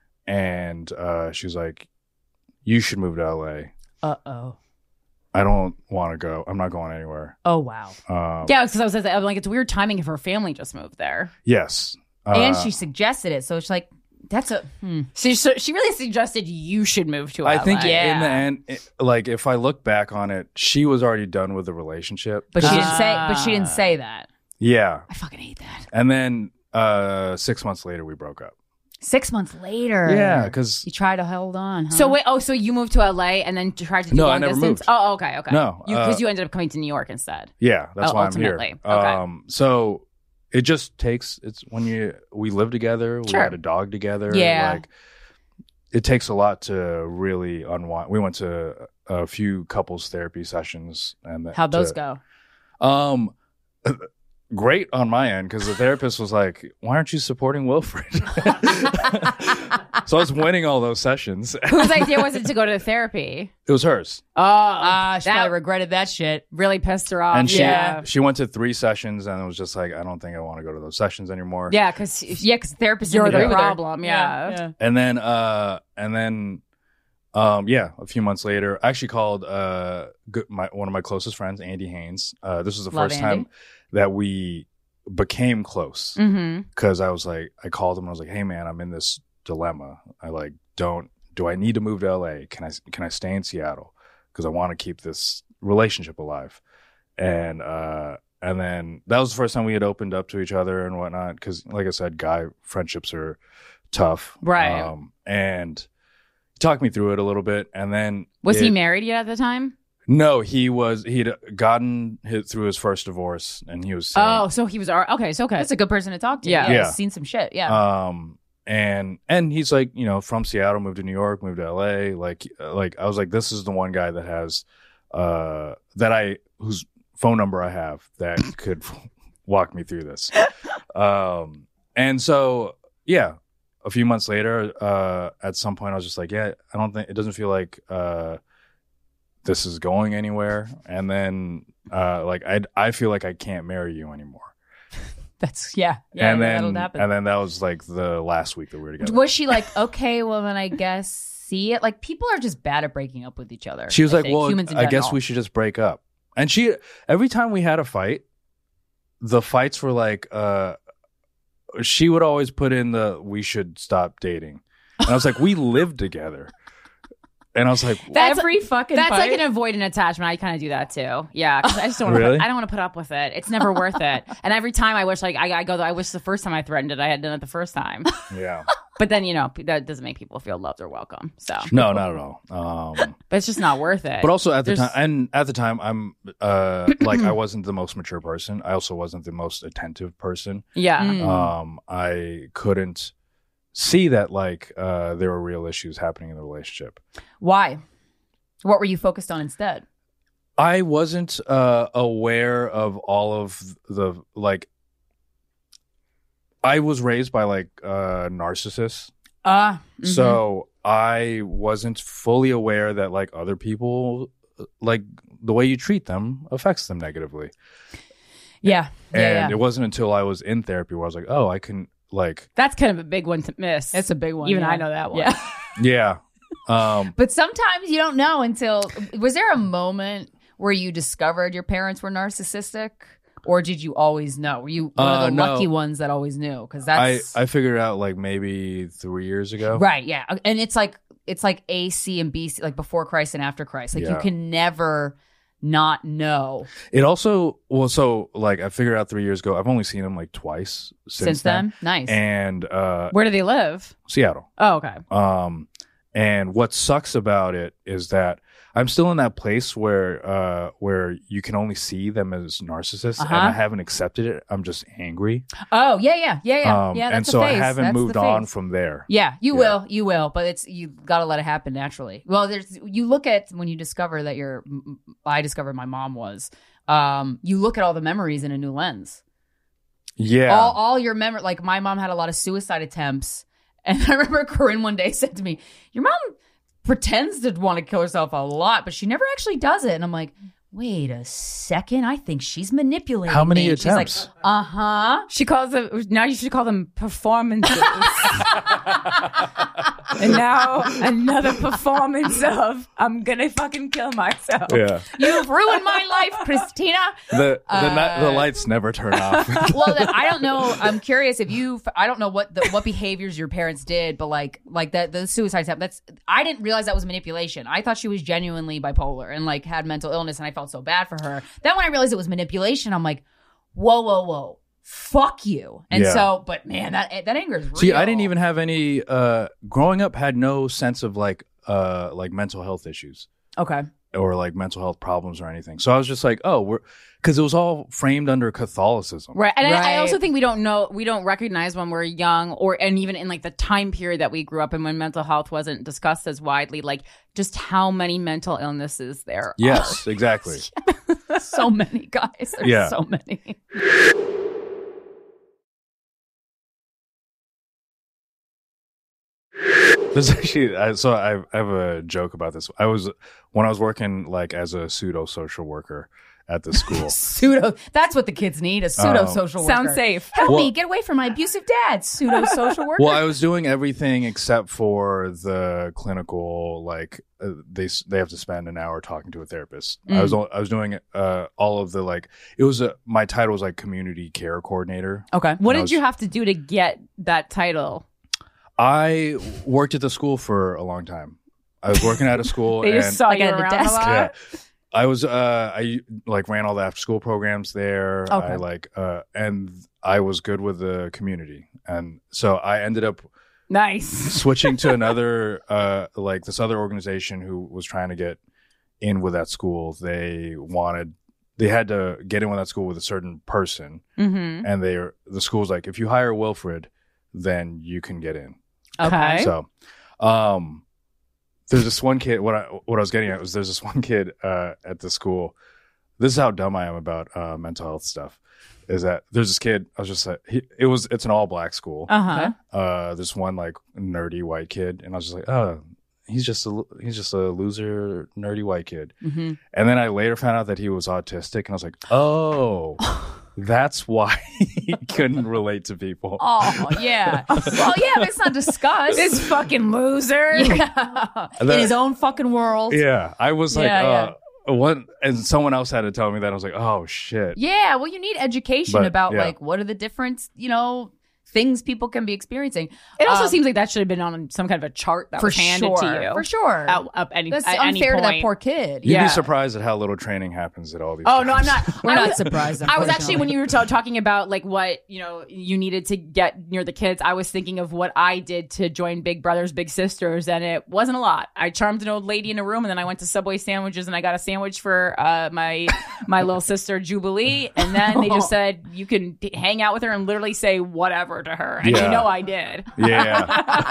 And uh, she was like, you should move to L A. Uh oh. I don't want to go. I'm not going anywhere. Oh wow. Um, Yeah, because I was I'm like, it's weird timing if her family just moved there. Yes. Uh, and she suggested it, so it's like that's a. Hmm. She so she really suggested you should move to L A. I think Yeah. in the end, it, like, if I look back on it, she was already done with the relationship. But she Ah. didn't say. But she didn't say that. Yeah. I fucking hate that. And then uh, six months later, we broke up. Six months later. Yeah, because you tried to hold on. Huh? So wait, oh, so you moved to L A and then tried to do No, I long never distance? moved. Oh, okay, okay. No, because uh, you ended up coming to New York instead. yeah, that's Oh, why I'm here. ultimately. Okay. Um, so it just takes. It's when you we live together. We Sure. had a dog together. Yeah. like it takes a lot to really unwind. We went to a few couples therapy sessions, and that- How'd those to- go? Um, great on my end because the therapist was like, "Why aren't you supporting Wilfred?" So I was winning all those sessions. Whose idea was it to go to therapy? It was hers, Oh, Ah, she that probably regretted that shit. really pissed her off. and she yeah, she went to three sessions, and it was just like, I don't think I want to go to those sessions anymore. yeah, because Yeah, because therapists you're didn't the agree with her. problem. Yeah. And then, uh, and then, um, yeah, a few months later, I actually called uh, good, my one of my closest friends, Andy Haynes. Uh, this was the Love first Andy. time that we became close Mm-hmm. because I was like, I called him and I was like, hey man, I'm in this dilemma. I like don't do I need to move to L A? Can I can I stay in Seattle? Because I want to keep this relationship alive. And uh, and then that was the first time we had opened up to each other and whatnot. Because like I said, guy friendships are tough, Right. Um, and he talked me through it a little bit, and then Was he it- married yet at the time? No, he was. He'd gotten hit through his first divorce, and he was. saying- Oh, so he was. al- Okay, so okay. That's a good person to talk to. Yeah. yeah Yeah. he's seen some shit. Yeah. Um, and and he's like, you know, from Seattle, moved to New York, moved to L A. Like, like I was like, this is the one guy that has, uh, that I whose phone number I have that could walk me through this. Um, and so yeah, a few months later, uh, at some point, I was just like, yeah, I don't think it doesn't feel like uh, this is going anywhere. And then, uh, like I I feel like I can't marry you anymore. That's yeah. Yeah. and that'll then happen. and then that was like the last week that we were together. Was she like, okay, well then I guess see it? Like people are just bad at breaking up with each other. She was I like, think. well, Humans in I guess general. we should just break up. And she, every time we had a fight, the fights were like, uh, she would always put in the, we should stop dating. And I was like, we live together. And I was like, That's- every fucking That's fight. like an avoidant attachment. I kind of do that too. Yeah, 'cause I just don't. Really? Wanna put, I don't want to put up with it. It's never worth it. And every time I wish, like, I, I go. I wish the first time I threatened it, I had done it the first time. yeah. But then you know that doesn't make people feel loved or welcome. So, No, not at all. Um, but it's just not worth it. but also at the There's- time, and at the time, I'm uh, like, I wasn't the most mature person. I also wasn't the most attentive person. yeah, Mm. Um, I couldn't see that like uh, there were real issues happening in the relationship. Why? What were you focused on instead? I wasn't uh, aware of all of the like. I was raised by like uh, narcissists, Uh, so I wasn't fully aware that like other people, like the way you treat them affects them negatively. yeah. Yeah. And yeah. it wasn't until I was in therapy where I was like, oh, I can like, that's kind of a big one to miss. It's a big one. Even yeah. I know that one. Yeah. yeah. Um, But sometimes you don't know until. Was there a moment where you discovered your parents were narcissistic, or did you always know? Were you one Uh, of the no. lucky ones that always knew? Because I that's I figured it out like maybe three years ago. right. Yeah, and it's like it's like A, C, and B, C, like before Christ and after Christ. Like you Yeah. can never not know It also well, so like I figured out three years ago. I've only seen him like twice since, since then. Nice. and uh, Where do they live? Seattle. Oh, okay. Um, and what sucks about it is that I'm still in that place where uh, where you can only see them as narcissists, Uh-huh. and I haven't accepted it. I'm just angry. oh yeah, yeah, yeah, yeah. Um, yeah that's and so a I phase. haven't That's moved the on phase. from there. Yeah, you Yeah. will, you will, but it's you got to let it happen naturally. Well, there's you look at when you discover that your I discovered my mom was. Um, you look at all the memories in a new lens. Yeah. All all your memory, like my mom had a lot of suicide attempts, and I remember Corinne one day said to me, "Your mom pretends to want to kill herself a lot, but she never actually does it." And I'm like, wait a second, I think she's manipulating. How many me. attempts? She's like, uh huh. She calls them, now you should call them performances. And now another performance of, I'm gonna fucking kill myself. yeah. You've ruined my life, Christina. The the, ni- the Uh, lights never turn off. Well, then, I don't know. I'm curious if you. I don't know what the, what behaviors your parents did, but like like that the suicide attempt. That's I didn't realize that was manipulation. I thought she was genuinely bipolar and like had mental illness, and I felt so bad for her. Then when I realized it was manipulation, I'm like, whoa, whoa, whoa, fuck you. And Yeah. so, but man, that that anger is real. See, I didn't even have any. Uh, growing up, had no sense of like uh like mental health issues Okay. or like mental health problems or anything. So I was just like, oh, we're because it was all framed under Catholicism. Right. And I, I Right. also think we don't know, we don't recognize when we're young or, and even in like the time period that we grew up in when mental health wasn't discussed as widely, like just how many mental illnesses there Yes, exactly. Oh, so many guys. There's Yeah. so many. This actually, I, so I, I have a joke about this. I was when I was working like as a pseudo social worker at the school. Pseudo. That's what the kids need. A pseudo Um, social worker. Sounds safe. Help Well- me get away from my abusive dad. Pseudo social worker. Well, I was doing everything except for the clinical. Like uh, they s- they have to spend an hour talking to a therapist. I was al- I was doing uh, all of the like. It was a my title was like community care coordinator. okay. What I did was- you have to do to get that title? I worked at the school for a long time. I was working at a school. They just and saw Like you at the around desk? a lot. Yeah. I was uh I like ran all the after school programs there. Okay. I like uh and I was good with the community. And so I ended up Nice. switching to another uh like this other organization who was trying to get in with that school. They wanted they had to get in with that school with a certain person, Mm-hmm. and they the school's like, if you hire Wilfred, then you can get in. Okay. So, um, there's this one kid. What I what I was getting at was there's this one kid uh, at the school. This is how dumb I am about uh, mental health stuff. Is that there's this kid? I was just like, he, it was. It's an all black school. Uh-huh. Uh, this one like nerdy white kid, and I was just like, oh, he's just a he's just a loser, nerdy white kid. Mm-hmm. And then I later found out that he was autistic, and I was like, oh. That's why he couldn't relate to people. Oh, yeah. Well, yeah, but it's not discussed. This fucking loser. yeah. In his own fucking world. Yeah, I was like, Yeah, uh, what? And someone else had to tell me that. I was like, oh shit. Yeah, well, you need education But, about yeah. like what are the different, you know, things people can be experiencing. It also Um, seems like that should have been on some kind of a chart that for was handed sure, to you. for sure. At, up any, That's at any unfair to that point. poor kid. You'd Yeah. be surprised at how little training happens at all these. Oh no, I'm jobs. not. We're I not was- surprised. I was actually when unfortunately. you were ta- talking about like what you know you needed to get near the kids. I was thinking of what I did to join Big Brothers Big Sisters, and it wasn't a lot. I charmed an old lady in a room, and then I went to Subway sandwiches, and I got a sandwich for uh, my my little sister Jubilee, and then they just said you can d- hang out with her and literally say whatever to her, and Yeah. you know I did. Yeah.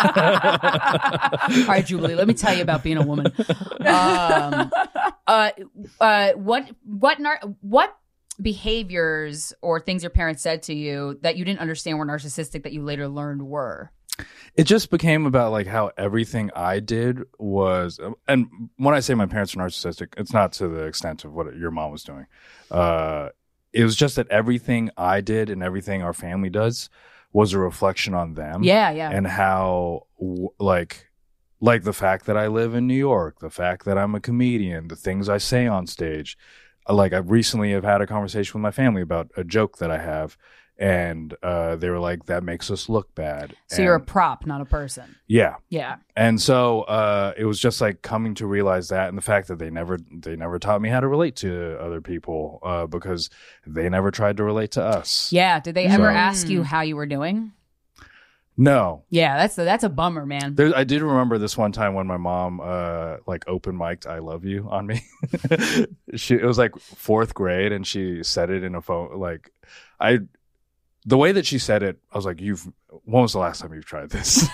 All right, Jubilee, let me tell you about being a woman. Um, uh, uh, what what nar- what behaviors or things your parents said to you that you didn't understand were narcissistic that you later learned were? It just became about like how everything I did was, and when I say my parents are narcissistic, it's not to the extent of what your mom was doing. Uh, it was just that everything I did and everything our family does was a reflection on them. Yeah, yeah. And how w- like like the fact that I live in New York, the fact that I'm a comedian, the things I say on stage. Like I recently have had a conversation with my family about a joke that I have, and uh, they were like, "That makes us look bad." So and, you're a prop, not a person. yeah, Yeah. and so uh, it was just like coming to realize that, and the fact that they never they never taught me how to relate to other people uh, because they never tried to relate to us. Yeah. Did they ever So- ask you how you were doing? No, Yeah, that's a, that's a bummer, man. There, I did remember this one time when my mom, uh, like open mic'd "I love you" on me. she, it was like fourth grade, and she said it in a phone. Like, I, the way that she said it, I was like, "You've, when was the last time you've tried this?"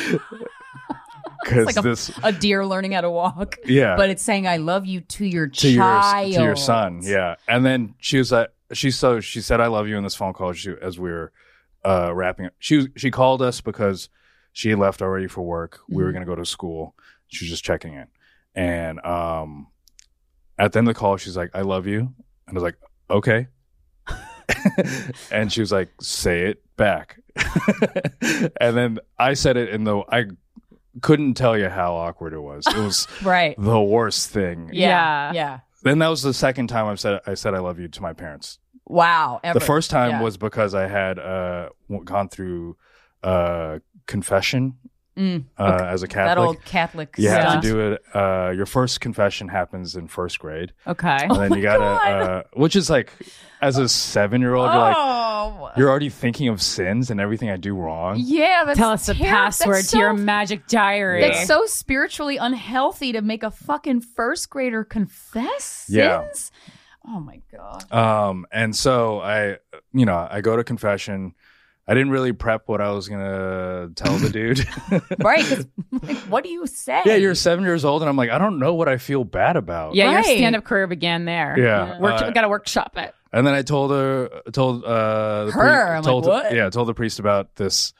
Because It's like a- this, A deer learning how to walk. yeah, But it's saying I love you to your to your child. to your son, yeah. And then she was like, she so she said "I love you" in this phone call she, as we were uh, wrapping up. She was, she called us because she had left already for work. We were going to go to school. She was just checking in, and um, at the end of the call, she's like, "I love you," and I was like, "Okay." And she was like, "Say it back." And then I said it in the I couldn't tell you how awkward it was. It was Right. the worst thing. Yeah. Yeah. Yeah. Then that was the second time I've said I said I love you to my parents. Wow. Ever. The first time Yeah. was because I had uh, w- gone through uh, confession Mm, uh, as a that Catholic. old Catholic You have stuff. to do it. Uh, your first confession happens in first grade, Okay. and then you gotta, uh, which is like, as a seven-year-old, you're like, Oh. you're already thinking of sins and everything I do wrong. Yeah. That's Tell us the terri- password that's to your so- magic diary. That's so spiritually unhealthy to make a fucking first grader confess Yeah. sins. Oh my god. Um, and so I, you know, I go to confession. I didn't really prep what I was gonna tell the dude. Right. 'Cause, like, what do you say? Yeah, you're seven years old, and I'm like, I don't know what I feel bad about. yeah, your Right. stand-up career began there. Yeah. Work, Uh, got to workshop it. And then I told her, told uh, the Her? I'm like, told what? yeah, told the priest about this,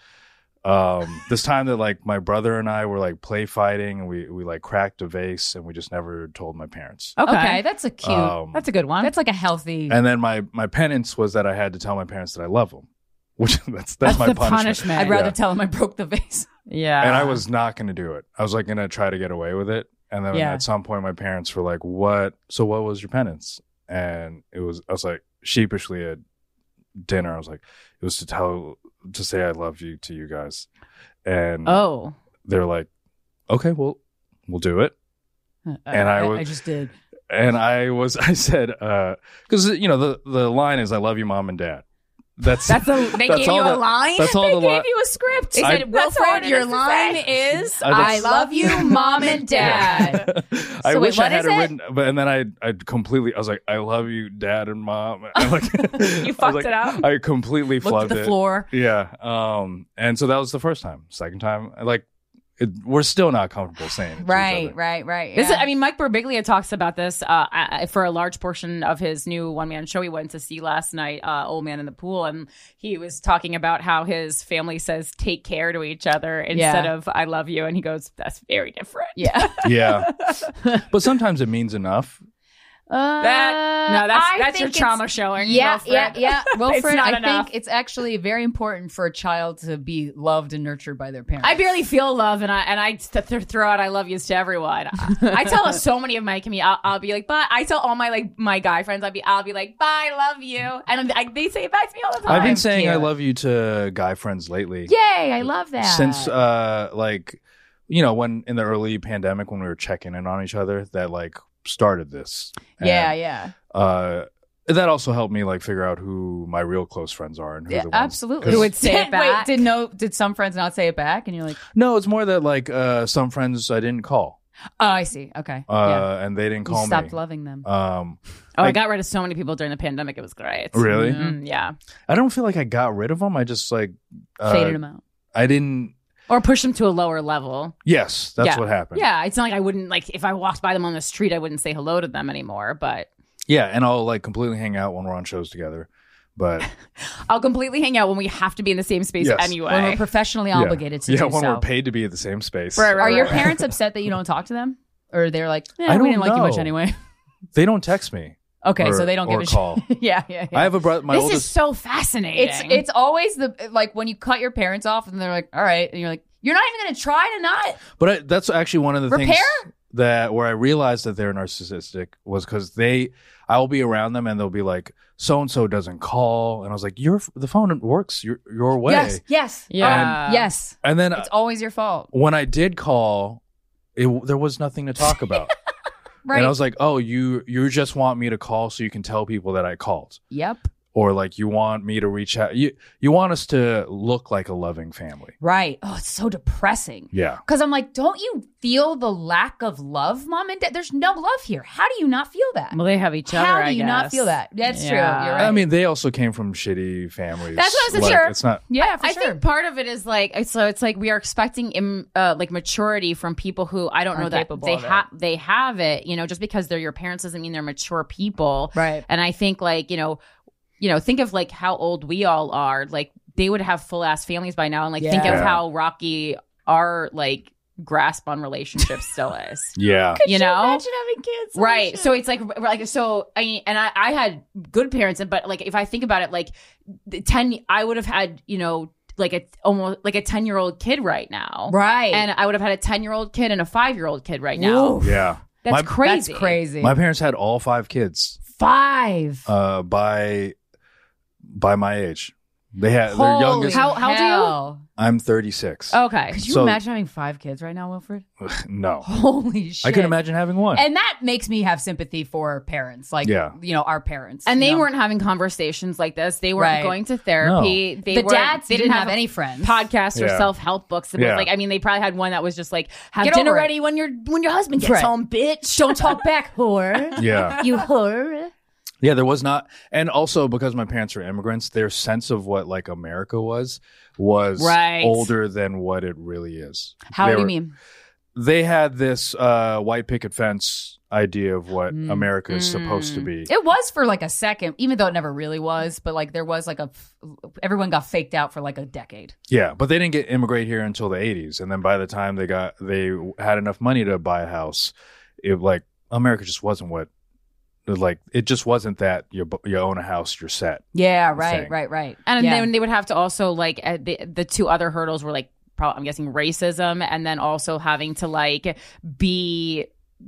um, this time that like my brother and I were like play fighting, and we we like cracked a vase, and we just never told my parents. Okay. Okay, that's a cute. Um, That's a good one. that's like a healthy. and then my my penance was that I had to tell my parents that I love them, which that's that's, my the punishment. punishment. I'd rather Yeah. tell him I broke the vase. yeah. And I was not going to do it. I was like going to try to get away with it. And then Yeah. at some point, my parents were like, "What? So what was your penance?" And it was, I was like, sheepishly at dinner, I was like, "It was to tell, to say I love you to you guys." And Oh. they were like, "Okay, well, we'll do it." And I was- I just did. And I was, I said, because you know the the line is, "I love you, mom and dad." That's That's a. They That's gave all you the- a line. that's all they the gave li- you a script. They I- said, That's "Wilfred, all your it is to line say." is, I I just- love you, mom and dad." I So wait, wish I what had is it it? written, but and then I I completely I was like, "I love you, dad and mom." And like, You fucked it up? I completely Looked flubbed at the it. floor. Yeah. Um. And so that was the first time. Second time, like, it, we're still not comfortable saying it. to each Right, other. right, right. This is, yeah. I mean, Mike Birbiglia talks about this uh, I- for a large portion of his new one-man show he went to see last night, uh, Old Man in the Pool, and he was talking about how his family says "take care" to each other instead Yeah. of "I love you," and he goes, "That's very different." yeah. Yeah. But sometimes it means enough. Uh, That no, that's I that's your think trauma it's- showing. Yeah, Wilfred. yeah, yeah. Wilfred, not I enough. think it's actually very important for a child to be loved and nurtured by their parents. I barely feel love, and I and I th- th- throw out "I love yous" to everyone. I, I tell so many of my community, I'll, I'll be like, "Bye." I tell all my like my guy friends, I'll be, I'll be like, "Bye, love you," and I, they say it back to me all the time. I've been saying I cute. love you to guy friends lately. Yay, I love that. Since uh like you know when in the early pandemic when we were checking in on each other, that like started this. yeah, And, yeah. uh that also helped me like figure out who my real close friends are and who Yeah, the ones absolutely. Who would say it Wait, back? did no did some friends not say it back and you're like, no it's more that like uh some friends I didn't call "Oh, I see. Okay." uh yeah. and they didn't You call stopped me loving them. um Oh, I, I- got rid of so many people during the pandemic. It was great. Really? Mm, yeah. I don't feel like I got rid of them. I just like uh, Faded them out. I didn't Or push them to a lower level. yes that's Yeah. what happened. Yeah, it's not like I wouldn't like if I walked by them on the street, I wouldn't say hello to them anymore. But Yeah, and I'll like completely hang out when we're on shows together. But I'll completely hang out when we have to be in the same space Yes. anyway. When we're professionally yeah. obligated to yeah, do when so. we're paid to be at the same space. Right, right, Are your right. parents upset that you don't talk to them? Or they're like, eh, I we don't didn't like you much know. anyway. They don't text me. Okay, or, so they don't give or a call. shit. yeah, yeah, yeah. I have a brother. My this oldest. is so fascinating. It's it's always the like when you cut your parents off and they're like, all right, and you're like, You're not even going to try to not But I, that's actually one of the repair? things that where I realized that they're narcissistic was because they, I will be around them and they'll be like, so and so doesn't call, and I was like, your the phone works your your way. Yes, yes. Yeah. Um, yes. And then It's always your fault. when I did call, it, there was nothing to talk about. Right. And I was like, oh, you you just want me to call so you can tell people that I called. Yep. Or like you want me to reach out. You you want us to look like a loving family. Right. Oh, it's so depressing. Yeah. Because I'm like, don't you feel the lack of love, mom and dad? There's no love here. How do you not feel that? Well, they have each other. How do I you not guess. feel that? That's true. Yeah. You're right. I mean, they also came from shitty families. That's what I was like, sure. It's not. yeah, for I sure. think part of it is like so. It's like we are expecting Im, uh, like maturity from people who I don't know Aren't that capable they of it. have. They have it, you know. Just because they're your parents doesn't mean they're mature people, Right. And I think like you know, you know, think of like how old we all are. Like they would have full ass families by now, and like think of Yeah. how rocky our like grasp on relationships still is. Yeah. you know, Imagine having kids. Oh, right shit. so it's like like so I mean, and I, I had good parents, but like if I think about it, like the ten I would have had you know like a almost like a ten year old kid right now, Right. and I would have had a ten year old kid and a five year old kid right now. Oof. Yeah. That's my, crazy. That's crazy. My parents had all five kids Five. uh, by by my age. They had their Holy youngest. How- how old are you? hell. I'm thirty-six. Okay. Could you So- imagine having five kids right now, Wilfred? No. Holy shit. I can imagine having one. And that makes me have sympathy for parents, like, Yeah. you know, our parents. And you they know? weren't having conversations like this. They weren't Right. going to therapy. They The weren't- dads they didn't have any friends. podcasts or Yeah. self help books. It was Yeah. like I mean, they probably had one that was just like have Get dinner over it. ready when your when your husband gets Right. home, bitch. Don't talk back, whore. yeah. You whore. Yeah, there was not. And also because my parents are immigrants, their sense of what like America was was Right. older than what it really is. How They do you were- mean? They had this uh, white picket fence idea of what Mm. America is supposed to be. It was for like a second, even though it never really was, but like there was like a, everyone got faked out for like a decade. Yeah, but they didn't get immigrate here until the eighties, and then by the time they got they had enough money to buy a house, it like America just wasn't what like it just wasn't that you bu- you own a house, you're set. Yeah, right, Thing. right, right. And yeah. then they would have to also like uh, the the two other hurdles were like probably I'm guessing racism, and then also having to like be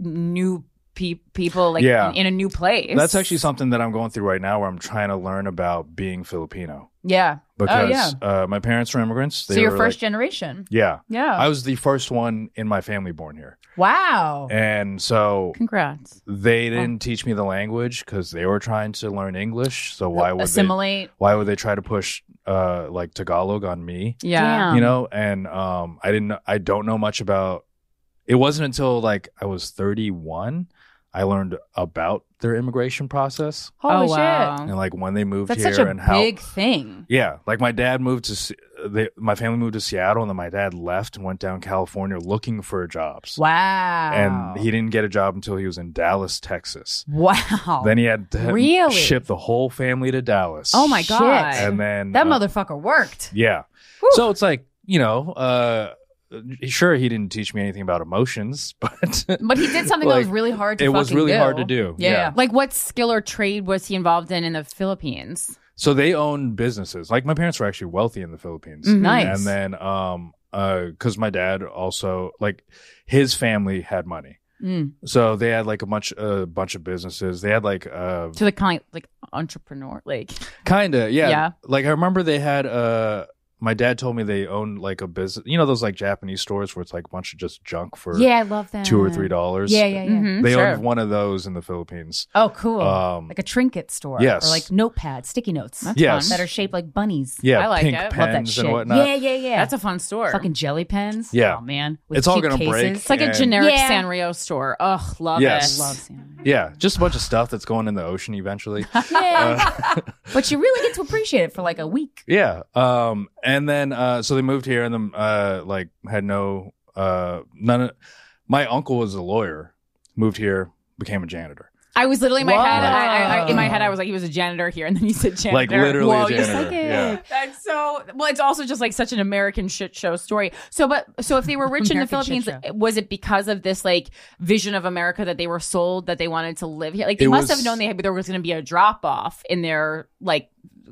new pe- people like Yeah. in, in a new place. That's actually something that I'm going through right now, where I'm trying to learn about being Filipino yeah. because oh, yeah. uh, my parents were immigrants. They So you're were, first like- generation. yeah. Yeah. I was the first one in my family born here, wow. and so Congrats. they didn't teach me the language because they were trying to learn English. So why would they? Assimilate. Why would they try to push uh, like Tagalog on me? Yeah. Damn. You know, and um, I didn't. I don't know much about. It wasn't until like I was thirty-one I learned about their immigration process Holy oh wow. shit. and like when they moved That's here such a and how. big thing. Yeah, like my dad moved to. Se- They, my family moved to Seattle, and then my dad left and went down California looking for jobs. Wow. And he didn't get a job until he was in Dallas, Texas. Wow. Then he had to Really? ship the whole family to Dallas. Oh my Shit. god. And then that uh, motherfucker worked. yeah. So it's like, you know, uh, sure, he didn't teach me anything about emotions, but But he did something that Like, was really hard to it was fucking really do. hard to do. Yeah. Yeah. Like what skill or trade was he involved in in the Philippines? so they own businesses. Like my parents were actually wealthy in the Philippines. Mhm. Nice. And then, um, uh, because my dad also like his family had money, Mm. so they had like a bunch, a bunch of businesses. They had like, uh, To the kind of like entrepreneur, like kind of, yeah. Yeah. Like I remember they had, uh, my dad told me they owned like a business. You know those like Japanese stores where it's like a bunch of just junk for Yeah, I love that. two or three dollars. Yeah, yeah, yeah. Mhm, They sure. owned one of those in the Philippines. Oh, cool. Um, like a trinket store. yes. Or like notepads, sticky notes. That's Yes. That are shaped like bunnies. Yeah, I like pink it. Love Love that pens shit. and whatnot. Yeah, yeah, yeah. that's a fun store. fucking jelly pens. Yeah. Oh man. With It's all cute gonna cases. break. It's like a And- generic Yeah. Sanrio store. Ugh, love Yes. it. Love Santa. Yeah, just a bunch of stuff that's going in the ocean eventually. Yeah. but you really get to appreciate it for like a week. Yeah. Um, and then uh, so they moved here and then uh, like had no uh, none. Of, my uncle was a lawyer, moved here, became a janitor. I was literally in my Whoa. head. I, I, in my head, I was like, he was a janitor here, and then you said janitor. Like literally Whoa, a you're janitor. psychic. Yeah. That's so. Well, it's also just like such an American shit show story. So, but so if they were rich in the American shit Philippines, show. was it because of this like vision of America that they were sold that they wanted to live here? Like they It must was- have known they had, there was going to be a drop off in their like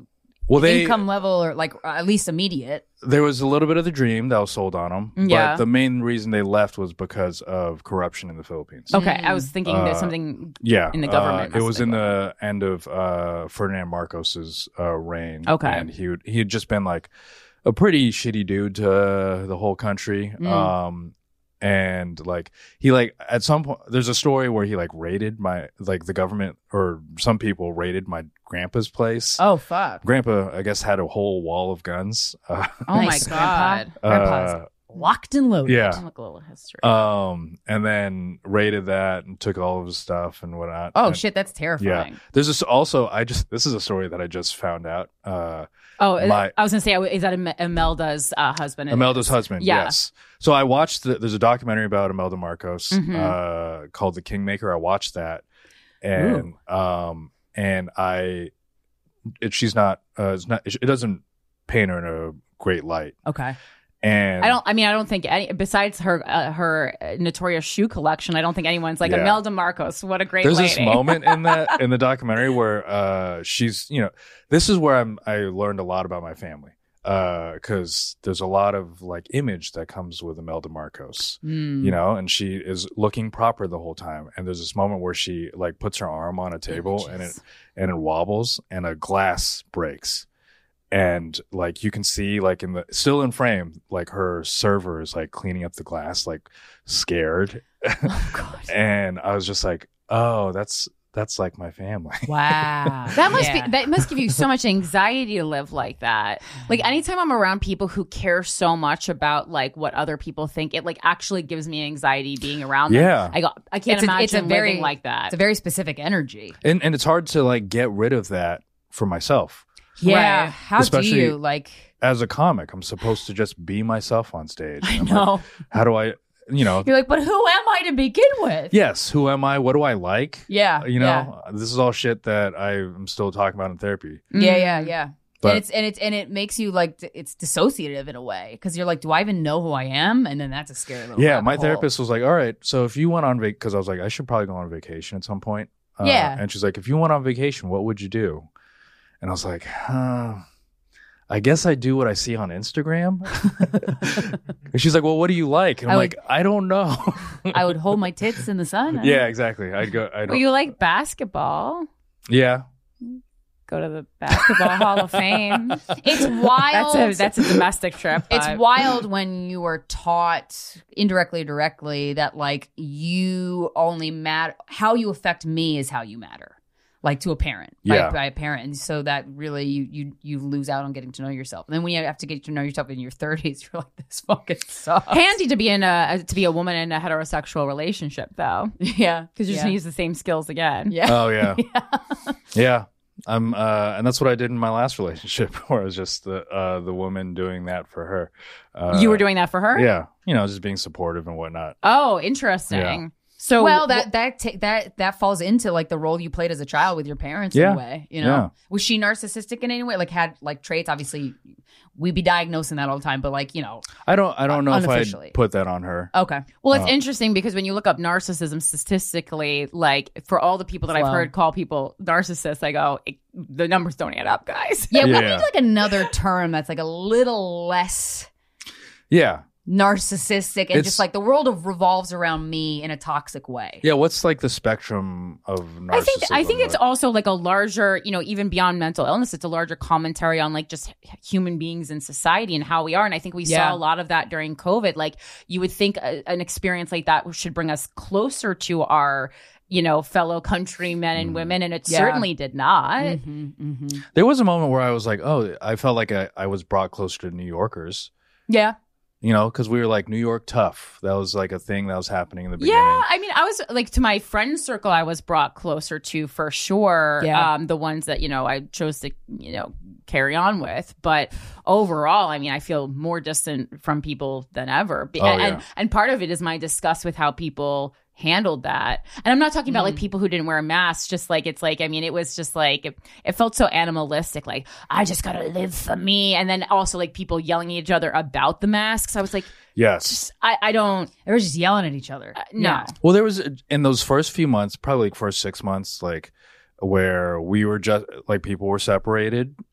Well, they income level or like at least immediate. there was a little bit of the dream that was sold on them. Yeah. But the main reason they left was because of corruption in the Philippines. Okay, I was thinking Uh, that something. Yeah, In the government Uh, it must was have in been the end of uh, Ferdinand Marcos's uh, reign. Okay. and he would, he had just been like a pretty shitty dude to uh, the whole country. Mm. Um, and like he like at some point, there's a story where he like raided my like the government or some people raided my grandpa's place. Oh fuck! Grandpa, I guess, had a whole wall of guns. Uh, Oh Nice, my Grandpa. god. Grandpa's uh, locked and loaded. yeah. Look a little history. Um, and then raided that and took all of his stuff and whatnot. Oh And- shit, that's terrifying. There's this also. I just this is a story that I just found out. Uh, oh, my- I was gonna say, is that Im- Imelda's uh, husband? It Imelda's is. husband. Yeah. Yes. So I watched. The, there's a documentary about Imelda Marcos Mhm. uh, called The Kingmaker. I watched that, and um, and I, it, she's not. Uh, it's not. It doesn't paint her in a great light. Okay. And I don't. I mean, I don't think any. Besides her, uh, her notorious shoe collection, I don't think anyone's like Yeah. Imelda Marcos. What a great There's lady. this moment in that in the documentary where uh, she's, you know, this is where I'm. I learned a lot about my family because there's a lot of like image that comes with Imelda Marcos, Mm. you know, and she is looking proper the whole time. And there's this moment where she like puts her arm on a table and it and it wobbles and a glass breaks. And like you can see like in the still in frame, like her server is like cleaning up the glass, like scared. Oh god. And I was just like, oh, that's that's like my family. Wow. That must Yeah. be that must give you so much anxiety to live like that. Like anytime I'm around people who care so much about like what other people think, it like actually gives me anxiety being around them. Yeah. I go I can't It's a- imagine it's a very- living like that. It's a very specific energy. And and it's hard to like get rid of that for myself. Yeah. Right. How Especially- do you like? As a comic, I'm supposed to just be myself on stage. I I'm like, know. how do I, you know, You're like, but who am I to begin with? yes, who am I? What do I like? Yeah. You know, this is all shit that I'm still talking about in therapy. Yeah. Yeah. Yeah. But- and it's and it's and it makes you like d- it's dissociative in a way because you're like, do I even know who I am? And then that's a scary little. Yeah, rabbit my hole. therapist was like, all right, so if you went on vac, because I was like, I should probably go on vacation at some point. Uh, Yeah. And she's like, if you went on vacation, what would you do? And I was like, huh, I guess I do what I see on Instagram. And she's like, well, what do you like? And I'm I like, I don't know. I would hold my tits in the sun. Yeah, exactly. I'd go. I'd, Well, you like basketball? yeah. Go to the Basketball Hall of Fame. It's wild. That's a that's a domestic trip. It's but- wild when you are taught indirectly or directly that like you only matter. How you affect me is how you matter. Like to a parent, Yeah. by, by a parent, and so that really you you you lose out on getting to know yourself. And then when you have to get to know yourself in your thirties, you're like, this fucking sucks. handy to be in a to be a woman in a heterosexual relationship though, Yeah, because you're just yeah. gonna use the same skills again. Yeah. Oh yeah. Yeah. I'm. Uh, and that's what I did in my last relationship, where I was just the uh, the woman doing that for her. Uh, You were doing that for her. Yeah. You know, just being supportive and whatnot. Oh, interesting. Yeah. So Well, that that ta- that that falls into like the role you played as a child with your parents in Yeah. a way. You know, Yeah. was she narcissistic in any way? Like had like traits? Obviously, we'd be diagnosing that all the time, but like you know, I don't. I don't know if Unofficially. I'd put that on her. okay, Well, it's Uh, interesting because when you look up narcissism statistically, like for all the people that I've Slow. heard call people narcissists, I go, it, the numbers don't add up, guys. yeah, we Yeah. need like another term that's like a little less Yeah. narcissistic and It's- just like the world of revolves around me in a toxic way. Yeah. What's like the spectrum of narcissism? I think I think it's Like- also like a larger, you know, even beyond mental illness, it's a larger commentary on like just human beings in society and how we are. And I think we Yeah. saw a lot of that during COVID. Like you would think a, an experience like that should bring us closer to our, you know, fellow countrymen and women, and it Yeah. certainly did not. Mm-hmm, mm-hmm. There was a moment where I was like, oh, I felt like I, I was brought closer to New Yorkers. Yeah. You know, because we were like New York tough. That was like a thing that was happening in the beginning. Yeah, I mean, I was like to my friend circle, I was brought closer to for sure. Yeah. Um, the ones that you know I chose to you know carry on with, but overall, I mean, I feel more distant from people than ever. Be- Oh, and, yeah. and and part of it is my disgust with how people handled that. And I'm not talking about like people who didn't wear masks, just like it's like I mean it was just like it, it felt so animalistic, like I just gotta live for me. And then also like people yelling at each other about the masks. I was like, Yes. just I, I don't They were just yelling at each other. uh, no. Yeah. Well, there was in those first few months, probably like first six months, like where we were just like people were separated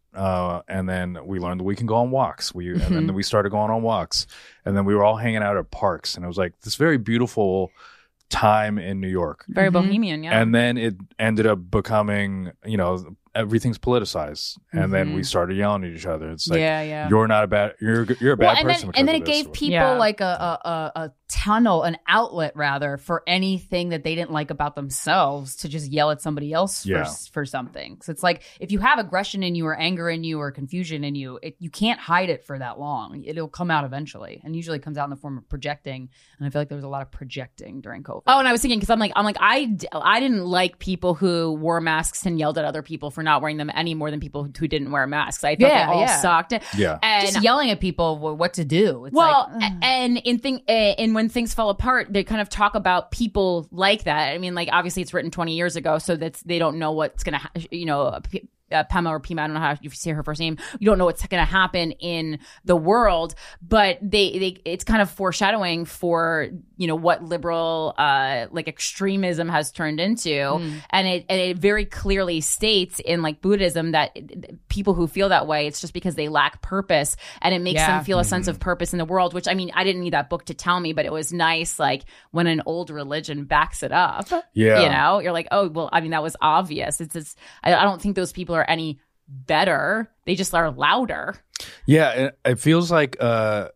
uh, and then we learned that we can go on walks. We and then we started going on walks, and then we were all hanging out at parks, and it was like this very beautiful time in New York. Very Mhm. bohemian, yeah. And then it ended up becoming, you know, everything's politicized, and then we started yelling at each other. It's like, yeah, yeah. you're not a bad, you're you're a bad Well, and person. then, because and then of it this. gave people Yeah. like a, a, a, a tunnel, an outlet rather, for anything that they didn't like about themselves to just yell at somebody else Yeah. for, for something. So it's like if you have aggression in you or anger in you or confusion in you, it, you can't hide it for that long. It'll come out eventually, and usually it comes out in the form of projecting. And I feel like there was a lot of projecting during COVID. Oh, and I was thinking because I'm like I'm like I, d- I didn't like people who wore masks and yelled at other people for not wearing them any more than people who didn't wear masks. I thought Yeah, they all yeah. sucked. Yeah. And just yelling at people wh- what to do. It's well, like, a- and in thing, uh, and when things fall apart, they kind of talk about people like that. I mean, like obviously it's written twenty years ago, so that's they don't know what's gonna, ha- you know. P- Uh, Pema or Pima, I don't know how you say her first name. You don't know what's going to happen in the world, but they, they, it's kind of foreshadowing for, you know, what liberal, uh, like extremism has turned into. Mm. And it, and it very clearly states in like Buddhism that people who feel that way, it's just because they lack purpose, and it makes Yeah. them feel a sense of purpose in the world, which I mean, I didn't need that book to tell me, but it was nice. Like when an old religion backs it up, Yeah. you know, you're like, oh, well, I mean, that was obvious. It's just, I, I don't think those people are any better. They just are louder. Yeah, it, it feels like uh,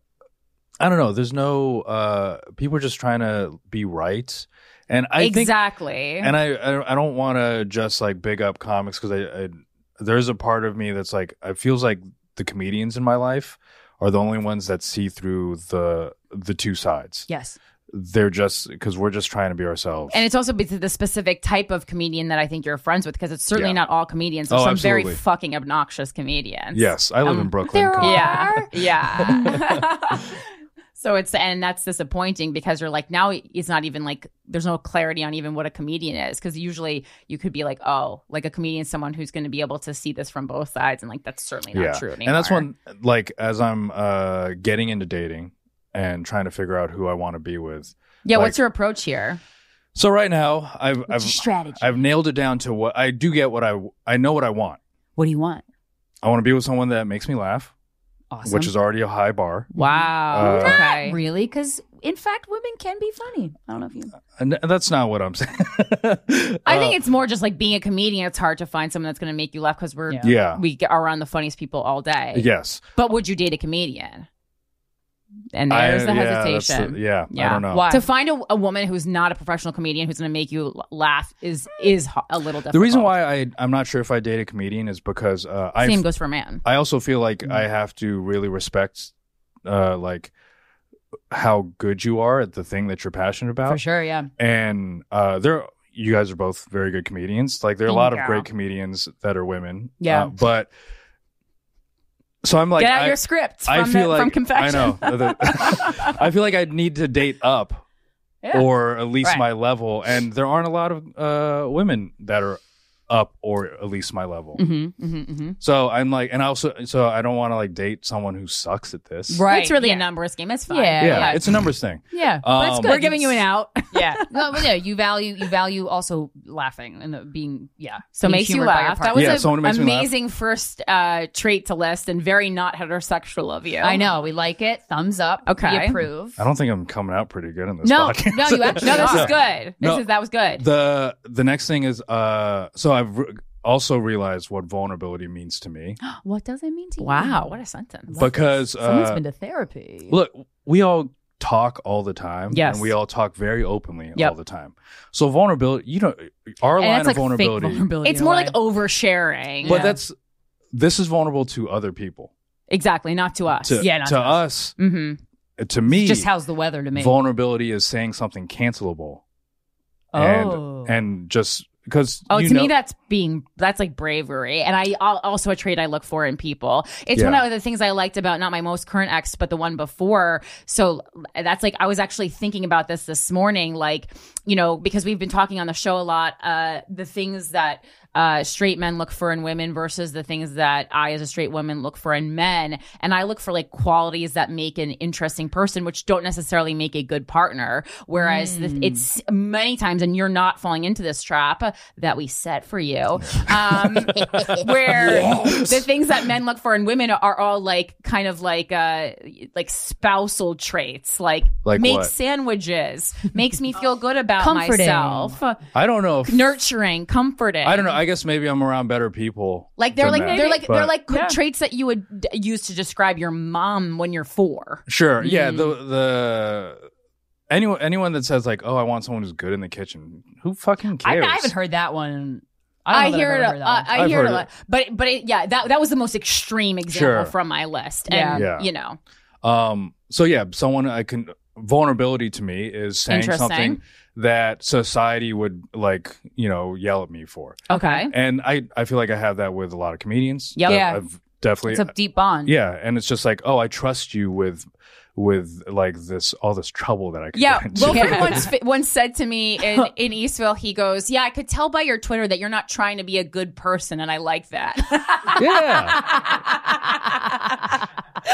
I don't know. There's no uh, people are just trying to be right, and I think, exactly. and I I I don't want to just like big up comics because I, I there's a part of me that's like it feels like the comedians in my life are the only ones that see through the the two sides. yes. They're just because we're just trying to be ourselves. And it's also because of the specific type of comedian that I think you're friends with, because it's certainly Yeah. not all comedians. There's Oh, some absolutely. very fucking obnoxious comedians. Yes, I live Um, in Brooklyn. there Come on. are- Yeah. Yeah. So it's, and that's disappointing because you're like, now it's not even like, there's no clarity on even what a comedian is. Cause usually you could be like, oh, like a comedian is someone who's going to be able to see this from both sides. And like, that's certainly not true anymore. And that's when, like, as I'm uh, getting into dating and trying to figure out who I want to be with. Yeah. like- What's your approach here? So right now, I've I've, your strategy? I've nailed it down to what I do get. What I I know what I want. What do you want? I want to be with someone that makes me laugh, Awesome. which is already a high bar. Wow. Uh, okay. Really? Because in fact, women can be funny. I don't know if you. And that's not what I'm saying. I think it's more just like being a comedian. It's hard to find someone that's going to make you laugh because we're, Yeah. yeah. we are around the funniest people all day. Yes. But would you date a comedian? And there's I- the yeah, that's hesitation. the- yeah, I Yeah. don't know. Why? To find a, a woman who's not a professional comedian who's going to make you l- laugh is is ho- a little difficult. The reason why I I'm not sure if I date a comedian is because uh, I same goes for a man. I also feel like I have to really respect uh, like how good you are at the thing that you're passionate about. For sure, yeah. And uh, there, you guys are both very good comedians. Like there are a Thank lot of you. great comedians that are women. Yeah. Uh, but so I'm like, Get out I, your scripts I from, feel the, like from Confession. I know. I feel like I need to date up, Yeah. or at least Right. my level. And there aren't a lot of uh, women that are up or at least my level. Mm-hmm, mm-hmm, mm-hmm. So I'm like, and I also, so I don't want to like date someone who sucks at this. Right. It's really yeah. a numbers game. It's fine. Yeah. Yeah, it's a numbers thing. Yeah, but it's Um, good. We're giving you an out. Yeah, no, but no, you value you value also laughing and the being yeah. So being makes you humored by your laugh. That partner. was Yeah, an someone who makes me laugh. amazing first uh, trait to list and very not heterosexual of you. I know we like it. Thumbs up. Okay. we approve. I don't think I'm coming out pretty good in this No, podcast. no, you actually No, this are. is good. This No. is that was good. The the next thing is uh so I've re- also realized what vulnerability means to me What does it mean to you? Wow, what a sentence. because Someone's uh, been to therapy. look, we all talk all the time. Yes. And we all talk very openly Yep. all the time. So vulnerability, you know, our And line it's of like fake vulnerability, vulnerability. It's in a more way. like oversharing. but Yeah. that's this is vulnerable to other people. Exactly, not to us. To, Yeah, not to to us, Mm-hmm. uh, to me, just how's the weather to me. vulnerability is saying something cancelable. Oh. And and just because Oh, you to know, me, that's being that's like bravery, and I al- also a trait I look for in people. It's Yeah. one of the things I liked about not my most current ex, but the one before. So that's like I was actually thinking about this this morning, like you know, because we've been talking on the show a lot. Uh, the things that uh, straight men look for in women versus the things that I, as a straight woman, look for in men. And I look for like qualities that make an interesting person, which don't necessarily make a good partner. Whereas Mm. the, it's many times, and you're not falling into this trap that we set for you, um, where the things that men look for in women are all like kind of like uh, like spousal traits, like, Like make what? sandwiches, makes me feel good about Comforting. myself, I don't know if nurturing, comforting. I don't know. I guess maybe I'm around better people. Like they're than like that, they're like they're but- like Yeah. traits that you would d- use to describe your mom when you're four. Sure. Yeah. Mm. The the anyone anyone that says like, oh, I want someone who's good in the kitchen. Who fucking I, cares? I haven't heard that one. I, I, don't know that hear I've it. ever a- heard that I, one. I I've hear it heard a lot, but but it, yeah, that that was the most extreme example Sure. from my list. Yeah. And Yeah. you know, Um. So yeah, someone I can vulnerability to me is saying Interesting. something that society would like, you know, yell at me for, okay, and I I feel like I have that with a lot of comedians. Yep. I've- Yeah. I've definitely. It's a deep bond. Yeah, and it's just like, oh, I trust you with with like this all this trouble that I could yeah. get into. Wilfred Yeah. once fi- once said to me in in Eastville, he goes, "Yeah, I could tell by your Twitter that you're not trying to be a good person, and I like that." yeah.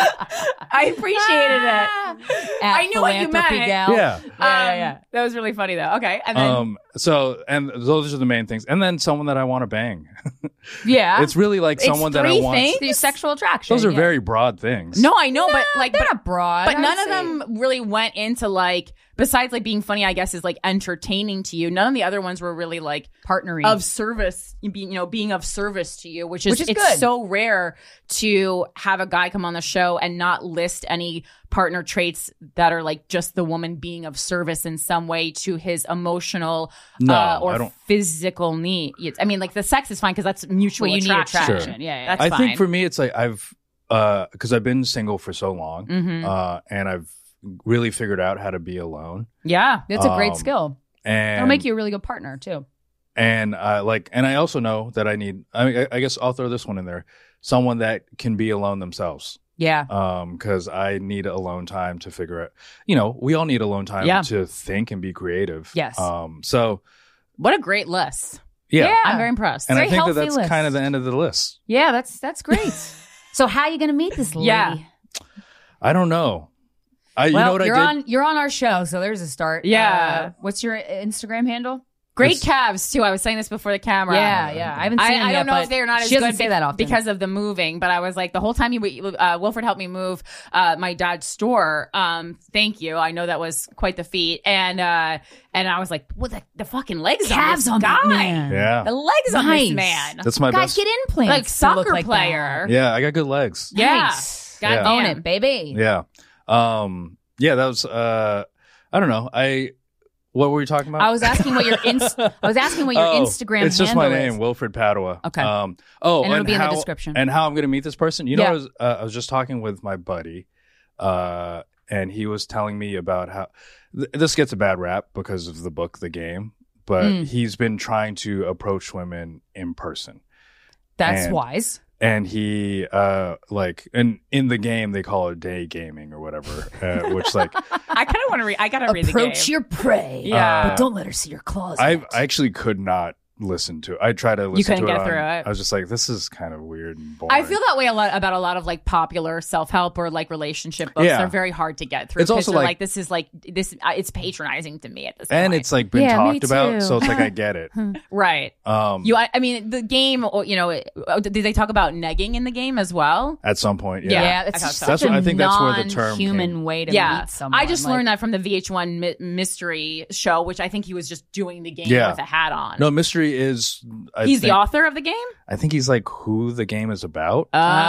I appreciated it. At I knew what you Philanthropy meant. Gal. Yeah. Yeah, Um, yeah, yeah. That was really funny though. Okay, and then Um. So, and those are the main things, and then someone that I want to bang. Yeah. It's really like It's someone that I three want. things? The sexual attraction. Those are yeah. very broad things. no, I know, but like, They're but not broad. But I none would of say. them really went into like, besides like being funny, I guess, is like entertaining to you. None of the other ones were really like partnering. of service, being, you know, being of service to you, which is, Which is it's good. so rare to have a guy come on the show and not list any partner traits that are like just the woman being of service in some way to his emotional No, uh, I or don't- physical needs. I mean, like the sex is fine because that's mutual well, you need attraction. attraction. Sure. Yeah, yeah. That's I fine. think for me, it's like I've uh because I've been single for so long, Mhm. uh, and I've really figured out how to be alone. Yeah. It's a great um, skill. And It'll make you a really good partner too. and uh, like, and I also know that I need. I mean, I, I guess I'll throw this one in there: someone that can be alone themselves. Yeah. Um, because I need alone time to figure out. You know, we all need alone time Yeah. to think and be creative. Yes. Um. So What a great list. yeah, Yeah. I'm very impressed. and I Very think that healthy that's list. kind of the end of the list. Yeah, that's that's great. So how are you going to meet this lady? Yeah. I don't know. I you Well, know what I you're did. on you're on our show, so there's a start. Yeah. Uh, what's your Instagram handle? Great It's- calves too. I was saying this before the camera. Yeah, yeah. I haven't seen I, them I yet, don't know but if they're not as she doesn't good say be- that often because of the moving, but I was like the whole time you uh, Wilfred helped me move uh, my dad's store. Um, thank you. I know that was quite the feat, and uh, and I was like, what the, the fucking legs calves on on this that guy? man. Yeah. The legs on this Nice. man, That's my Guys, best. get implants. like to soccer look like player. Yeah, I got good legs. That. Yeah. Nice. God Yeah. Own damn. it, baby. Yeah. Um. Yeah. That was. Uh. I don't know. I. What were we talking about? I was asking what your inst- I was asking what your Oh, Instagram It's just my handle name, is. Wilfred Padua. Okay. Um. Oh, And it'll be in the how, description. And how I'm going to meet this person? You know, Yeah. I was. Uh, I was just talking with my buddy, uh, and he was telling me about how th- this gets a bad rap because of the book, The Game. But Mm. he's been trying to approach women in person. That's and- wise. And he, uh, like, and in the game they call it day gaming or whatever, uh, which like I kind of want to read. I gotta read the Approach game. your prey. Yeah. But don't let her see your claws. I yet. I actually could not listen to. I tried to listen You couldn't to it. get on- through it. I was just like, this is kind of weird and boring. I feel that way a lot about a lot of like popular self help or like relationship books. Yeah. They're very hard to get through. It's 'cause also they're like- like this is like this. Uh, it's patronizing to me at this and point. it's like been Yeah, me talked about, too. so it's like I get it. right. Um, You, I, I mean, the game. or, You know, it- oh, did they talk about negging in the game as well? at some point, Yeah. yeah. Yeah, I it's thought just so. such That's what- a I think that's where the term non-human came. way to Yeah, meet someone. I just Like, learned that from the V H one mi- mystery show, which I think he was just doing the game Yeah. with a hat on. No, mystery is. I he's the think- author of the game. I think he's like who the game is about.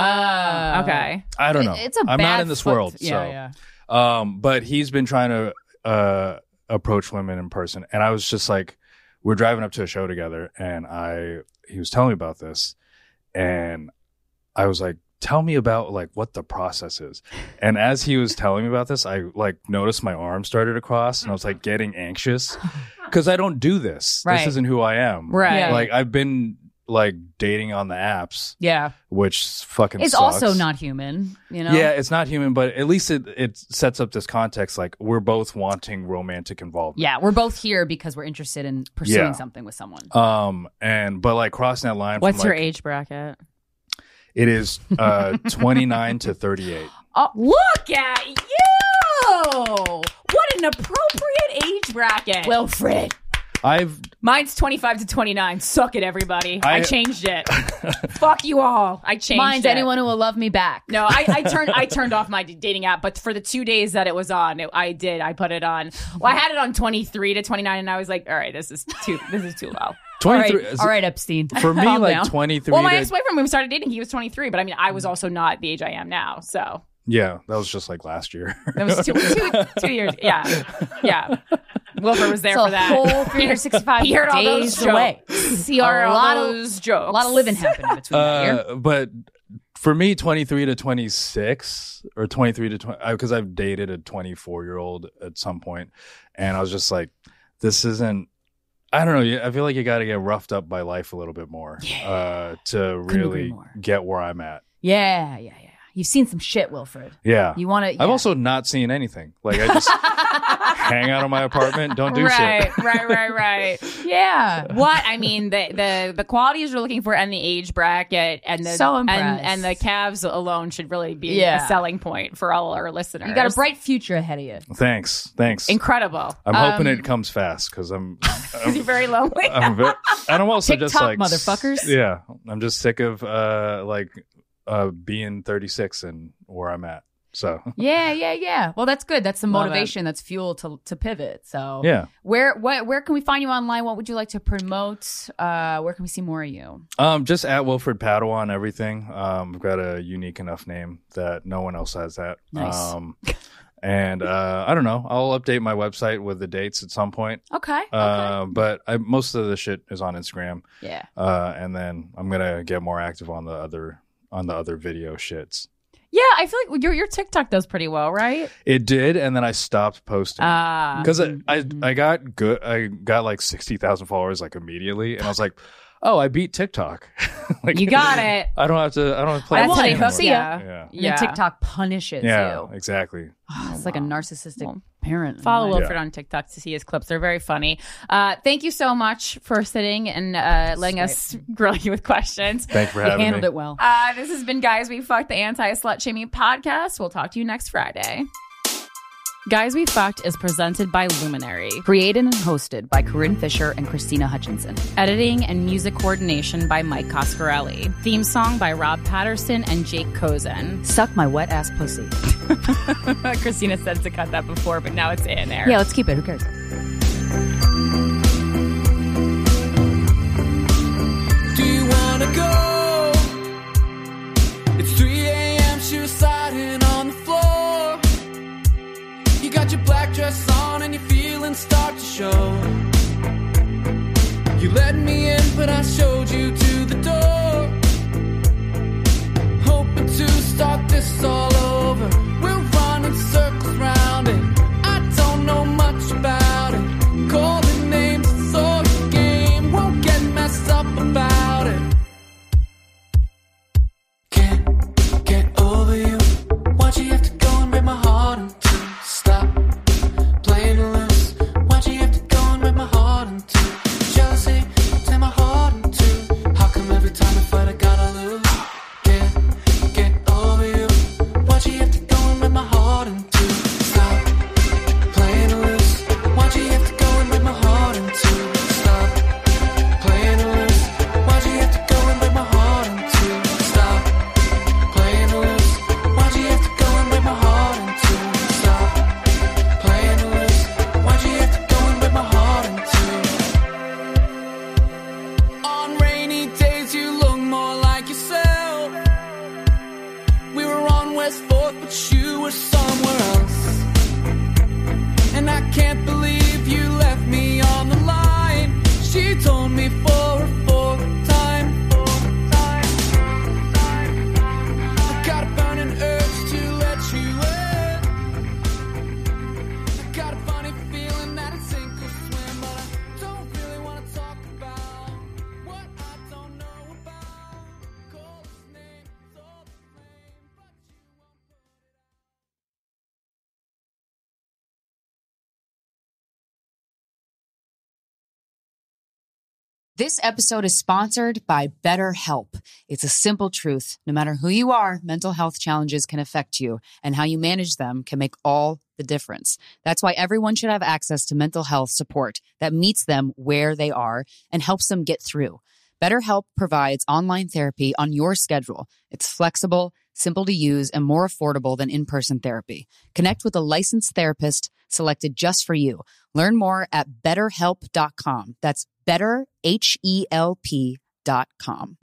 Oh, okay. I don't know. It's a I'm bad not in this foot- world, Yeah, so. yeah. Um, but he's been trying to uh, approach women in person, and I was just like, we're driving up to a show together, and I he was telling me about this, and I was like, tell me about like what the process is. And as he was telling me about this, I like noticed my arm started to cross, and I was like getting anxious because I don't do this. Right. This isn't who I am. Right. Yeah. Like I've been like dating on the apps, Yeah. which fucking It's sucks. also not human, you know? Yeah, it's not human, but at least it, it sets up this context like we're both wanting romantic involvement. Yeah, we're both here because we're interested in pursuing Yeah. something with someone. Um, and but like crossing that line. What's from, your like, age bracket? It is uh twenty-nine to thirty-eight. Oh, look at you! What an appropriate age bracket. Wilfred. I've Mine's twenty-five to twenty-nine. Suck it, everybody. I, I- changed it. Fuck you all. I changed Mine's it. anyone who will love me back. No, I, I turned I turned off my d- dating app, but for the two days that it was on, it, I did. I put it on. Well, I had it on twenty-three to twenty-nine, and I was like, all right, this is too this is too low. All twenty-three. right, all right, Epstein. For me, Calm like down. twenty-three. Well, my to, ex boyfriend, when we started dating, he was twenty-three, but I mean, I was also not the age I am now. So yeah, that was just like last year. that was two, two, two years. Yeah, yeah. Wilford was there So for that. whole three hundred sixty-five He heard all days those away. He heard A all lot of- those jokes. A lot of living happening between that year. Uh, but for me, twenty-three to twenty-six or twenty-three to twenty, because I've dated a twenty-four year old at some point, and I was just like, this isn't. I don't know. I feel like you got to get roughed up by life a little bit more uh, to agree really more. get where I'm at. Yeah, yeah, yeah. You've seen some shit, Wilfred. Yeah. You want to? I've also not seen anything. Like I just hang out in my apartment, don't do right, shit. right, right, right. yeah. What I mean, the the the qualities you're looking for and the age bracket and the So and impressed. and the calves alone should really be Yeah. a selling point for all our listeners. You got a bright future ahead of you. Thanks, thanks. incredible. I'm hoping Um, it comes fast because I'm. Is he very lonely? I'm ve- and I'm also just TikTok, like motherfuckers. Yeah, I'm just sick of uh like uh being thirty-six and where I'm at. So Yeah, yeah, yeah. Well, that's good. That's the Love motivation. That's fuel to to pivot. So yeah, where what where can we find you online? What would you like to promote? Uh, where can we see more of you? um, just at Wilfred Padua on everything. Um, I've got a unique enough name that no one else has that. Nice. Um, and uh, I don't know. I'll update my website with the dates at some point. Okay. okay. Uh, but I, most of the shit is on Instagram. Yeah. Uh, and then I'm gonna get more active on the other on the other video shits. Yeah, I feel like your your TikTok does pretty well, right? It did, and then I stopped posting Ah, because I, I I got good. I got like sixty thousand followers like immediately, and I was like, oh, I beat TikTok. Like, you got it. I don't have to. I don't have to play. That's the how game you anymore. see ya. yeah. Yeah. And then TikTok punishes Yeah, you. exactly. Oh, it's like a narcissistic parent. Follow Like- Wilfred on TikTok to see his clips. They're very funny. Uh, thank you so much for sitting and uh, letting us grill you with questions. Thank you for You having handled me. it well. Uh, this has been Guys We Fucked, the anti-slut shaming podcast. We'll talk to you next Friday. Guys We Fucked is presented by Luminary. Created and hosted by Corinne Fisher and Christina Hutchinson. Editing and music coordination by Mike Coscarelli. Theme song by Rob Patterson and Jake Kozen. Suck my wet ass pussy. Christina said to cut that before, but now it's in there. Yeah, let's keep it. Who cares? Do you wanna go? It's three a.m. She was sliding on the floor. You got your black dress on and your feelings start to show. You let me in, but I showed you to the door. Hoping to start this all over. We'll run in circles round it. I don't know much about it. Calling names, it's all a game. Won't get messed up about it. Can't get over you. Why'd you have to go and break my heart in two? Stop playing loose. Why'd you have to go and break my heart in two? Jealousy, tear my heart in two. How come every time I fight I gotta lose? Can't get over you. Why'd you have to go and break my heart in two? Stop playing loose. Why'd you have to go and break my heart in two? Stop playing loose. Why'd you have to go and break my heart in two? Stop playing loose. Why'd you have to go and break my heart in two? Stop playing loose. Why'd you have to go and break my heart in two? On rainy days you look more like yourself. We were on West Fourth, but you were somewhere else. And I can't believe you left me on the line. She told me for a fourth time. I got a burning urge to let you in. I got a funny feeling that it's sink or swim, but I don't really want to talk about what I don't know. This episode is sponsored by BetterHelp. It's a simple truth. No matter who you are, mental health challenges can affect you, and how you manage them can make all the difference. That's why everyone should have access to mental health support that meets them where they are and helps them get through. BetterHelp provides online therapy on your schedule. It's flexible, simple to use, and more affordable than in-person therapy. Connect with a licensed therapist selected just for you. Learn more at better help dot com. That's better H E L P dot com.